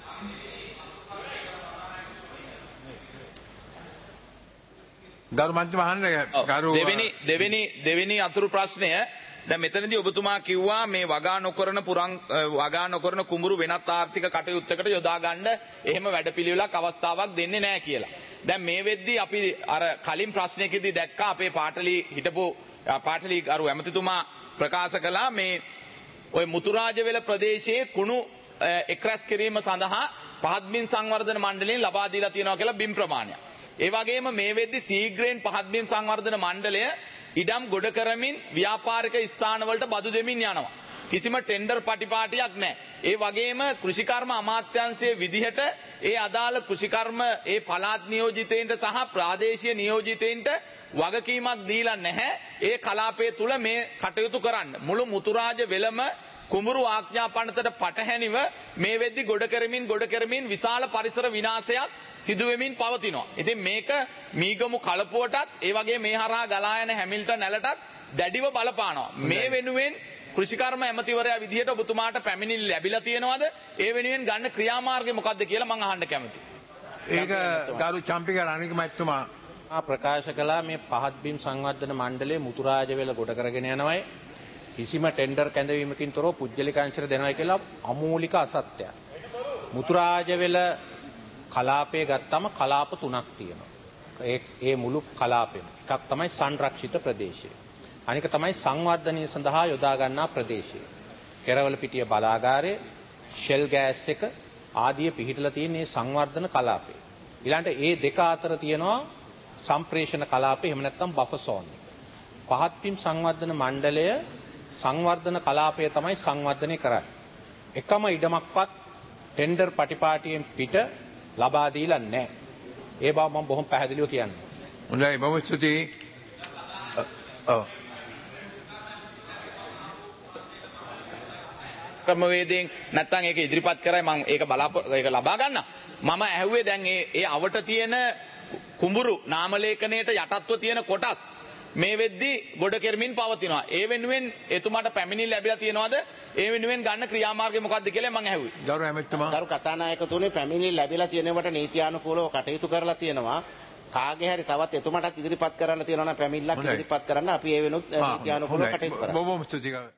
ගරු මන්ත්‍රී මහන්නේ ගරු දෙවෙනි දෙවෙනි දෙවෙනි අතුරු ප්‍රශ්නය දැන් මෙතනදී ඔබතුමා කිව්වා මේ වගා නොකරන පුරන් වගා නොකරන කුඹුරු වෙනත් ආර්ථික කටයුත්තකට යොදා ගන්න එහෙම වැඩපිළිවෙලක් අවස්ථාවක් දෙන්නේ නැහැ කියලා. දැන් මේ වෙද්දී අපි අර කලින් ප්‍රශ්නයකදී දැක්කා අපේ පාටලි හිටපු පාටලි ගරු ඇමතිතුමා ප්‍රකාශ කළා මේ ওই මුතුරාජවෙල ප්‍රදේශයේ කුණු එක්රැස් කිරීම සඳහා පහත් බිම් සංවර්ධන මණ්ඩලයෙන් ලබා දීලා තියෙනවා කියලා බිම් ප්‍රමාණයක්. ඒ වගේම මේ වෙද්දී සීග්‍රේන් පහත් බිම් සංවර්ධන මණ්ඩලය ඉඩම් ගොඩ කරමින් ව්‍යාපාරික ස්ථානවලට බදු දෙමින් යනවා. කිසිම ටෙන්ඩර් පටිපාටියක් නැහැ. ඒ වගේම කෘෂිකර්ම අමාත්‍යාංශයේ විදිහට ඒ අදාළ කෘෂිකර්ම ඒ පළාත් නියෝජිතයින්ට සහ ප්‍රාදේශීය නියෝජිතයින්ට වගකීමක් දීලා නැහැ. ඒ කලාපය තුල මේ කටයුතු කරන්න. මුළු මුතුරාජ වෙලම කුඹුරු ආඥා පනතට පටහැනිව මේ වෙද්දි ගොඩ කරමින් ගොඩ කරමින් විශාල පරිසර විනාශයක් සිදු වෙමින් පවතිනවා. ඉතින් මේක මීගමු කලපුවටත් ඒ වගේ මේ හරහා ගලා යන හැමිල්ටන් නැලටත් දැඩිව බලපානවා. මේ වෙනුවෙන් කෘෂිකර්ම ඇමතිවරයා විදිහට ඔබතුමාට පැමිණිලි ලැබිලා තියෙනවද? ඒ වෙනුවෙන් ගන්න ක්‍රියාමාර්ගය මොකක්ද කියලා මම අහන්න කැමතියි. ඒක ගරු චම්පික රණික මහත්මයා ප්‍රකාශ කළා මේ පහත් බිම් සංවර්ධන මණ්ඩලයේ මුතුරාජවෙල ගොඩ කරගෙන යනවායි කිසිම ටෙන්ඩර් කැඳවීමකින් තොරව පුද්ගලික අංශර දෙනවයි කියලා අමූලික අසත්‍යයක්. මුතුරාජවෙල කලාපය ගත්තම කලාප තුනක් තියෙනවා. ඒ ඒ මුළු කලාපෙම. එකක් තමයි සංරක්ෂිත ප්‍රදේශය. අනික තමයි සංවර්ධනය සඳහා යොදා ගන්නා ප්‍රදේශය. කෙරවල පිටිය බලාගාරය, ෂෙල් ගෑස් එක ආදී පිහිටලා තියෙන මේ සංවර්ධන කලාපය. ඊළඟට ඒ දෙක අතර තියෙනවා සම්ප්‍රේෂණ කලාපය, එහෙම නැත්නම් බෆර් සෝන් එක. පහත් බිම් සංවර්ධන මණ්ඩලය සංවර්ධන කලාපය තමයි සංවර්ධනය කරන්නේ. එකම ඉඩමක්වත් ටෙන්ඩර් පටිපාටියෙන් පිට ලබා දීලා නැහැ. ඒ බව මම බොහොම පැහැදිලිව කියන්නම්. හොඳයි, බොහොම ස්තුතියි. ඔව්. ක්‍රමවේදයෙන් නැත්තම් ඒක ඉදිරිපත් කරයි මම ඒක බලාපොරොත්තු ඒක ලබා ගන්න. මම ඇහුවේ දැන් ඒ ඒ අවට තියෙන කුඹුරු නාමලේඛනයට යටත්ව තියෙන කොටස් මේ වෙද්දී ගොඩ කෙරමින් පවතිනවා. ඒ වෙනුවෙන් එතුමාට පැමිණිලි ලැබිලා තියෙනවද? ඒ වෙනුවෙන් ගන්න ක්‍රියාමාර්ගය මොකක්ද කියලා මම ඇහුවේ. ගෞරව ඇමතිතුමා. ගරු කතානායකතුමනි, පැමිණිලි ලැබිලා තියෙනවට නීතියානුකූලව කටයුතු කරලා තියෙනවා. කාගේ හරි තවත් එතුමාටත් ඉදිරිපත් කරන්න තියෙනවා නම් පැමිණිල්ලක් ඉදිරිපත් කරන්න අපි ඒ වෙනුත් නීතියානුකූලව කටයුතු කරනවා. බොහොම ස්තුතියි.